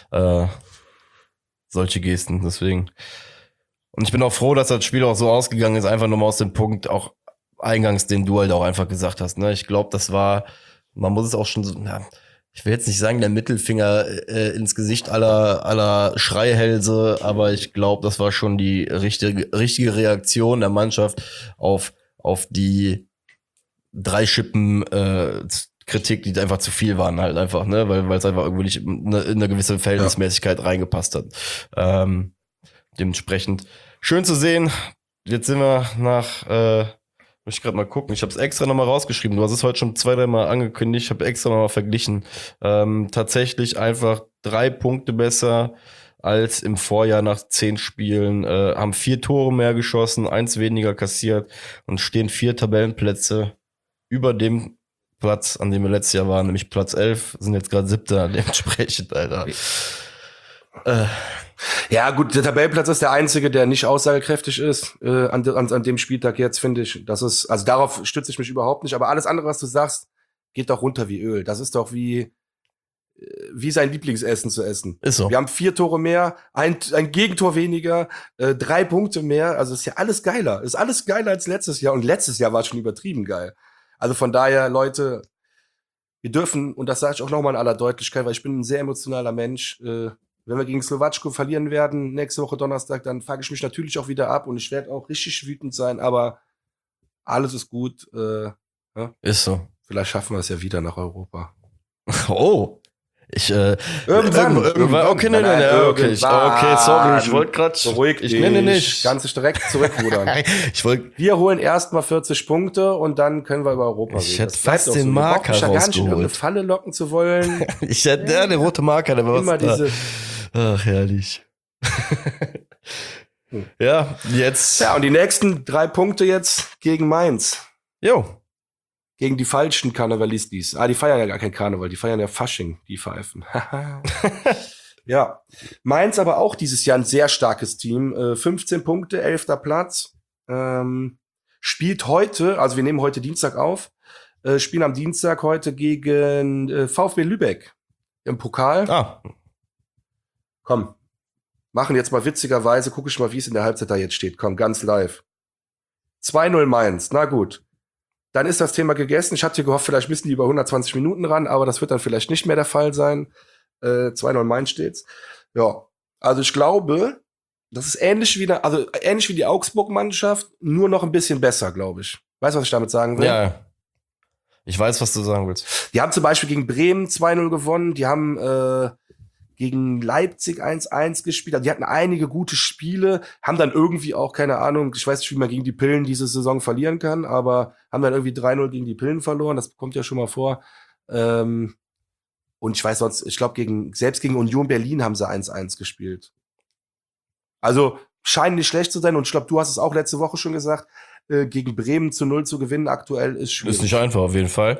Speaker 2: Solche Gesten, deswegen. Und ich bin auch froh, dass das Spiel auch so ausgegangen ist, einfach nochmal aus dem Punkt, auch eingangs, den du halt auch einfach gesagt hast. Ne? Ich glaube, das war, man muss es auch schon so, na, ich will jetzt nicht sagen, der Mittelfinger ins Gesicht aller Schreihälse, aber ich glaube, das war schon die richtige Reaktion der Mannschaft auf die 3 Schippen Kritik, die einfach zu viel waren halt einfach, ne, weil es einfach irgendwie nicht in eine gewisse Verhältnismäßigkeit reingepasst hat. Dementsprechend schön zu sehen. Jetzt sind wir nach muss ich gerade mal gucken. Ich habe es extra nochmal rausgeschrieben. Du hast es heute schon 2-3 Mal angekündigt. Ich habe extra nochmal verglichen. Tatsächlich einfach 3 Punkte besser als im Vorjahr nach 10 Spielen. Haben 4 Tore mehr geschossen, 1 weniger kassiert und stehen 4 Tabellenplätze über dem Platz, an dem wir letztes Jahr waren, nämlich Platz 11. Sind jetzt gerade 7. Dementsprechend, Alter.
Speaker 1: Ja, gut, der Tabellenplatz ist der einzige, der nicht aussagekräftig ist an dem Spieltag jetzt, finde ich. Das ist, also darauf stütze ich mich überhaupt nicht. Aber alles andere, was du sagst, geht doch runter wie Öl. Das ist doch wie sein Lieblingsessen zu essen.
Speaker 2: Ist so.
Speaker 1: Wir haben 4 Tore mehr, ein Gegentor weniger, 3 Punkte mehr. Also ist ja alles geiler. Ist alles geiler als letztes Jahr. Und letztes Jahr war es schon übertrieben geil. Also von daher, Leute, wir dürfen, und das sage ich auch nochmal in aller Deutlichkeit, weil ich bin ein sehr emotionaler Mensch, wenn wir gegen Slowatschko verlieren werden, nächste Woche Donnerstag, dann fuck ich mich natürlich auch wieder ab und ich werde auch richtig wütend sein, aber alles ist gut. Ja?
Speaker 2: Ist so.
Speaker 1: Vielleicht schaffen wir es ja wieder nach Europa.
Speaker 2: Oh.
Speaker 1: Irgendwann.
Speaker 2: Okay, nein, okay, sorry, ich wollte gerade.
Speaker 1: Beruhig dich.
Speaker 2: Nicht.
Speaker 1: Kannst dich direkt zurückrudern.
Speaker 2: wollte.
Speaker 1: Wir holen erstmal 40 Punkte und dann können wir über Europa reden.
Speaker 2: Ich hätte
Speaker 1: Das bleibt
Speaker 2: fast
Speaker 1: auch
Speaker 2: den
Speaker 1: so.
Speaker 2: Marker
Speaker 1: Wir brauchen ja gar nicht in irgendeine
Speaker 2: rausgeholt.
Speaker 1: Falle locken zu wollen.
Speaker 2: Ich hätte der rote Marker, der war
Speaker 1: Immer diese.
Speaker 2: Ach, herrlich. Ja, jetzt.
Speaker 1: Ja, und die nächsten 3 Punkte jetzt gegen Mainz.
Speaker 2: Jo.
Speaker 1: Gegen die falschen Karnevalistis. Die feiern ja gar kein Karneval, die feiern ja Fasching, die Pfeifen. Ja. Mainz aber auch dieses Jahr ein sehr starkes Team. 15 Punkte, 11. Platz. Spielt heute, also wir nehmen heute Dienstag auf, spielen am Dienstag heute gegen VfB Lübeck im Pokal. Komm, machen jetzt mal witzigerweise, gucke ich mal, wie es in der Halbzeit da jetzt steht. Komm, ganz live. 2-0 Mainz, na gut. dann ist das Thema gegessen. Ich hatte gehofft, vielleicht müssen die über 120 Minuten ran, aber das wird dann vielleicht nicht mehr der Fall sein. 2-0 Mainz steht's. Ja, also ich glaube, das ist ähnlich wie die Augsburg-Mannschaft, nur noch ein bisschen besser, glaube ich. Weißt du, was ich damit sagen will?
Speaker 2: Ja, ich weiß, was du sagen willst.
Speaker 1: Die haben zum Beispiel gegen Bremen 2-0 gewonnen. Die haben gegen Leipzig 1-1 gespielt. Also die hatten einige gute Spiele, haben dann irgendwie auch, keine Ahnung, ich weiß nicht, wie man gegen die Pillen diese Saison verlieren kann, aber haben dann irgendwie 3-0 gegen die Pillen verloren. Das kommt ja schon mal vor. Und ich weiß sonst, ich glaube, selbst gegen Union Berlin haben sie 1-1 gespielt. Also scheint nicht schlecht zu sein. Und ich glaube, du hast es auch letzte Woche schon gesagt, gegen Bremen 0 zu gewinnen aktuell ist schwierig.
Speaker 2: Ist nicht einfach, auf jeden Fall.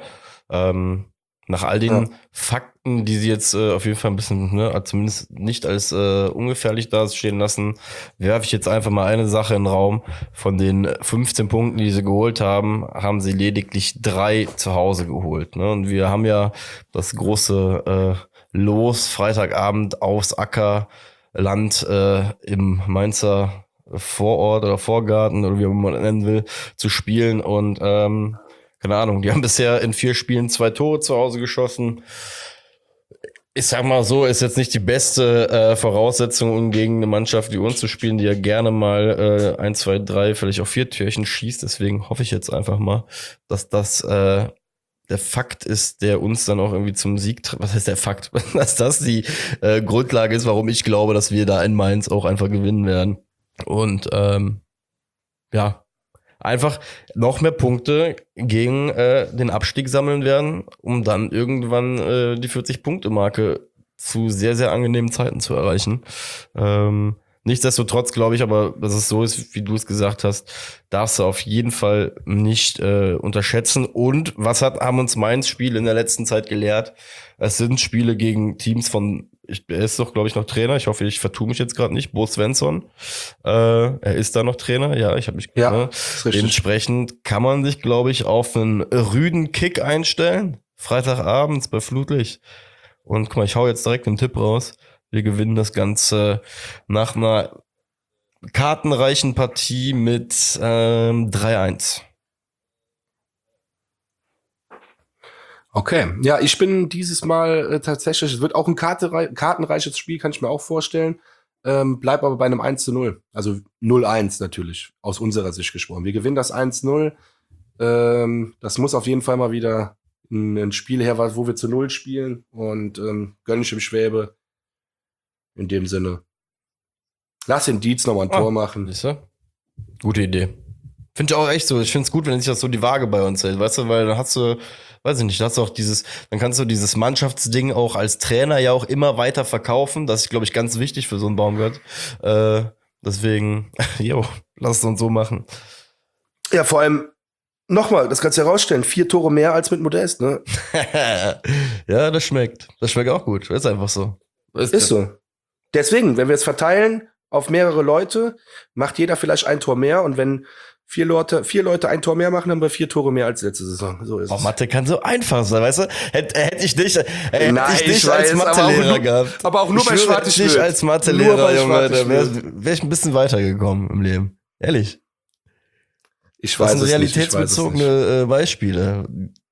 Speaker 2: Nach all den Fakten, die sie jetzt auf jeden Fall ein bisschen, zumindest nicht als ungefährlich dastehen lassen, werfe ich jetzt einfach mal eine Sache in den Raum. Von den 15 Punkten, die sie geholt haben, haben sie lediglich 3 zu Hause geholt. Ne? Und wir haben ja das große Los, Freitagabend aufs Ackerland im Mainzer Vorort oder Vorgarten oder wie man das nennen will, zu spielen. Und keine Ahnung, die haben bisher in 4 Spielen 2 Tore zu Hause geschossen. Ich sag mal so, ist jetzt nicht die beste Voraussetzung, um gegen eine Mannschaft wie uns zu spielen, die ja gerne mal 1, 2, 3, vielleicht auch 4 Türchen schießt. Deswegen hoffe ich jetzt einfach mal, dass das der Fakt ist, der uns dann auch irgendwie zum Sieg, was heißt der Fakt? Dass das die Grundlage ist, warum ich glaube, dass wir da in Mainz auch einfach gewinnen werden. Und ja, einfach noch mehr Punkte gegen den Abstieg sammeln werden, um dann irgendwann die 40-Punkte-Marke zu sehr, sehr angenehmen Zeiten zu erreichen. Nichtsdestotrotz glaube ich aber, dass es so ist, wie du es gesagt hast, darfst du auf jeden Fall nicht unterschätzen. Und haben uns Mainz Spiel in der letzten Zeit gelehrt? Es sind Spiele gegen Teams von, er ist doch, glaube ich, noch Trainer. Ich hoffe, ich vertue mich jetzt gerade nicht. Bo Svensson. Er ist da noch Trainer. Ja, ich habe mich.
Speaker 1: Ja,
Speaker 2: dementsprechend kann man sich, glaube ich, auf einen rüden Kick einstellen. Freitagabends bei Flutlicht. Und guck mal, ich hau jetzt direkt den Tipp raus. Wir gewinnen das Ganze nach einer kartenreichen Partie mit 3-1.
Speaker 1: Okay, ja, ich bin dieses Mal tatsächlich, es wird auch ein kartenreiches Spiel, kann ich mir auch vorstellen. Bleib aber bei einem 1-0. Also 0-1 natürlich, aus unserer Sicht gesprochen. Wir gewinnen das 1-0. Das muss auf jeden Fall mal wieder ein Spiel her, wo wir zu 0 spielen. Und gönn ich im Schwäbe. In dem Sinne. Lass den Dietz nochmal ein Tor machen.
Speaker 2: Siehste? Gute Idee. Finde ich auch echt so. Ich finde es gut, wenn sich das so die Waage bei uns hält, weißt du, weil dann hast du, weiß ich nicht, dann kannst du dieses Mannschaftsding auch als Trainer ja auch immer weiter verkaufen. Das ist, glaube ich, ganz wichtig für so einen Baumgart. Deswegen, lass es uns so machen.
Speaker 1: Ja, vor allem, nochmal, das kannst du herausstellen, 4 Tore mehr als mit Modest, ne?
Speaker 2: Ja, das schmeckt. Das schmeckt auch gut. Ist einfach so.
Speaker 1: Ist so. Deswegen, wenn wir es verteilen auf mehrere Leute, macht jeder vielleicht ein Tor mehr. Und wenn 4 Leute ein Tor mehr machen, haben wir 4 Tore mehr als letzte Saison. So ist es.
Speaker 2: Mathe kann so einfach sein, weißt du? Hätte ich dich als Mathelehrer gehabt.
Speaker 1: Aber auch nur bei Schwarz
Speaker 2: nicht als Mathelehrer, Junge. Da wäre ich ein bisschen weitergekommen im Leben. Ehrlich.
Speaker 1: Ich weiß es nicht.
Speaker 2: Realitätsbezogene Beispiele.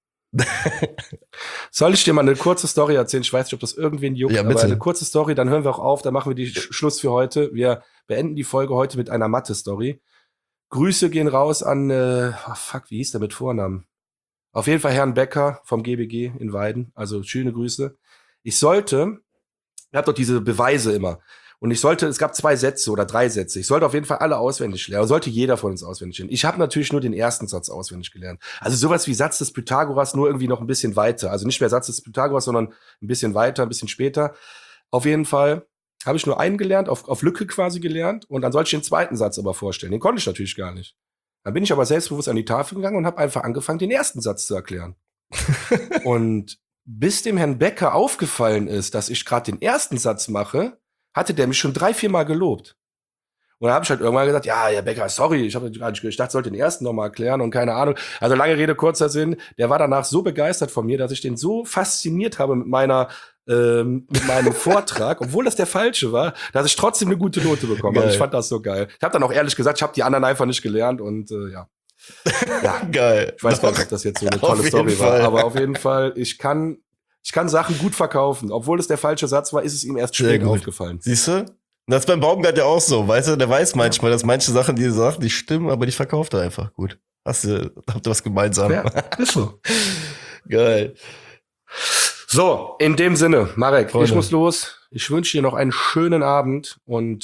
Speaker 1: Soll ich dir mal eine kurze Story erzählen? Ich weiß nicht, ob das irgendwen juckt,
Speaker 2: ja, bitte.
Speaker 1: Aber eine kurze Story, dann hören wir auch auf, dann machen wir die Schluss für heute. Wir beenden die Folge heute mit einer Mathe-Story. Grüße gehen raus an, wie hieß der mit Vornamen? Auf jeden Fall Herrn Becker vom GBG in Weiden. Also schöne Grüße. Ich habe doch diese Beweise immer. Und es gab 2 Sätze oder 3 Sätze. Ich sollte auf jeden Fall alle auswendig lernen. Sollte jeder von uns auswendig lernen. Ich habe natürlich nur den ersten Satz auswendig gelernt. Also sowas wie Satz des Pythagoras, nur irgendwie noch ein bisschen weiter. Also nicht mehr Satz des Pythagoras, sondern ein bisschen weiter, ein bisschen später. Auf jeden Fall habe ich nur einen gelernt, auf Lücke quasi gelernt. Und dann sollte ich den zweiten Satz aber vorstellen. Den konnte ich natürlich gar nicht. Dann bin ich aber selbstbewusst an die Tafel gegangen und habe einfach angefangen, den ersten Satz zu erklären. Und bis dem Herrn Becker aufgefallen ist, dass ich gerade den ersten Satz mache, hatte der mich schon 3, 4 Mal gelobt. Und dann habe ich halt irgendwann gesagt, ja, Herr Becker, sorry, ich dachte, ich sollte den ersten nochmal erklären und keine Ahnung. Also lange Rede, kurzer Sinn, der war danach so begeistert von mir, dass ich den so fasziniert habe mit meinem Vortrag, obwohl das der falsche war, dass ich trotzdem eine gute Note bekommen habe. Ich fand das so geil. Ich habe dann auch ehrlich gesagt, ich habe die anderen einfach nicht gelernt und ja. Ja,
Speaker 2: Geil.
Speaker 1: ich weiß gar nicht, ob das jetzt so eine tolle
Speaker 2: Auf jeden
Speaker 1: Story war,
Speaker 2: Fall.
Speaker 1: aber auf jeden Fall, ich kann Sachen gut verkaufen. Obwohl es der falsche Satz war, ist es ihm erst
Speaker 2: Sehr
Speaker 1: spät
Speaker 2: gut.
Speaker 1: aufgefallen.
Speaker 2: Siehst du? Das ist beim Baumgart ja auch so, weißt du, der weiß manchmal, dass manche Sachen, die er sagt, die stimmen, aber die verkauft er einfach gut. Habt ihr was gemeinsam?
Speaker 1: Ja, ist so.
Speaker 2: Geil.
Speaker 1: So, in dem Sinne, Marek,
Speaker 2: Freunde.
Speaker 1: ich muss los. Ich wünsche dir noch einen schönen Abend und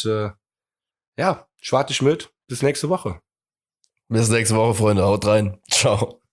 Speaker 1: ja, schwarte dich mit. Bis nächste Woche.
Speaker 2: Bis nächste Woche, Freunde. Haut rein. Ciao.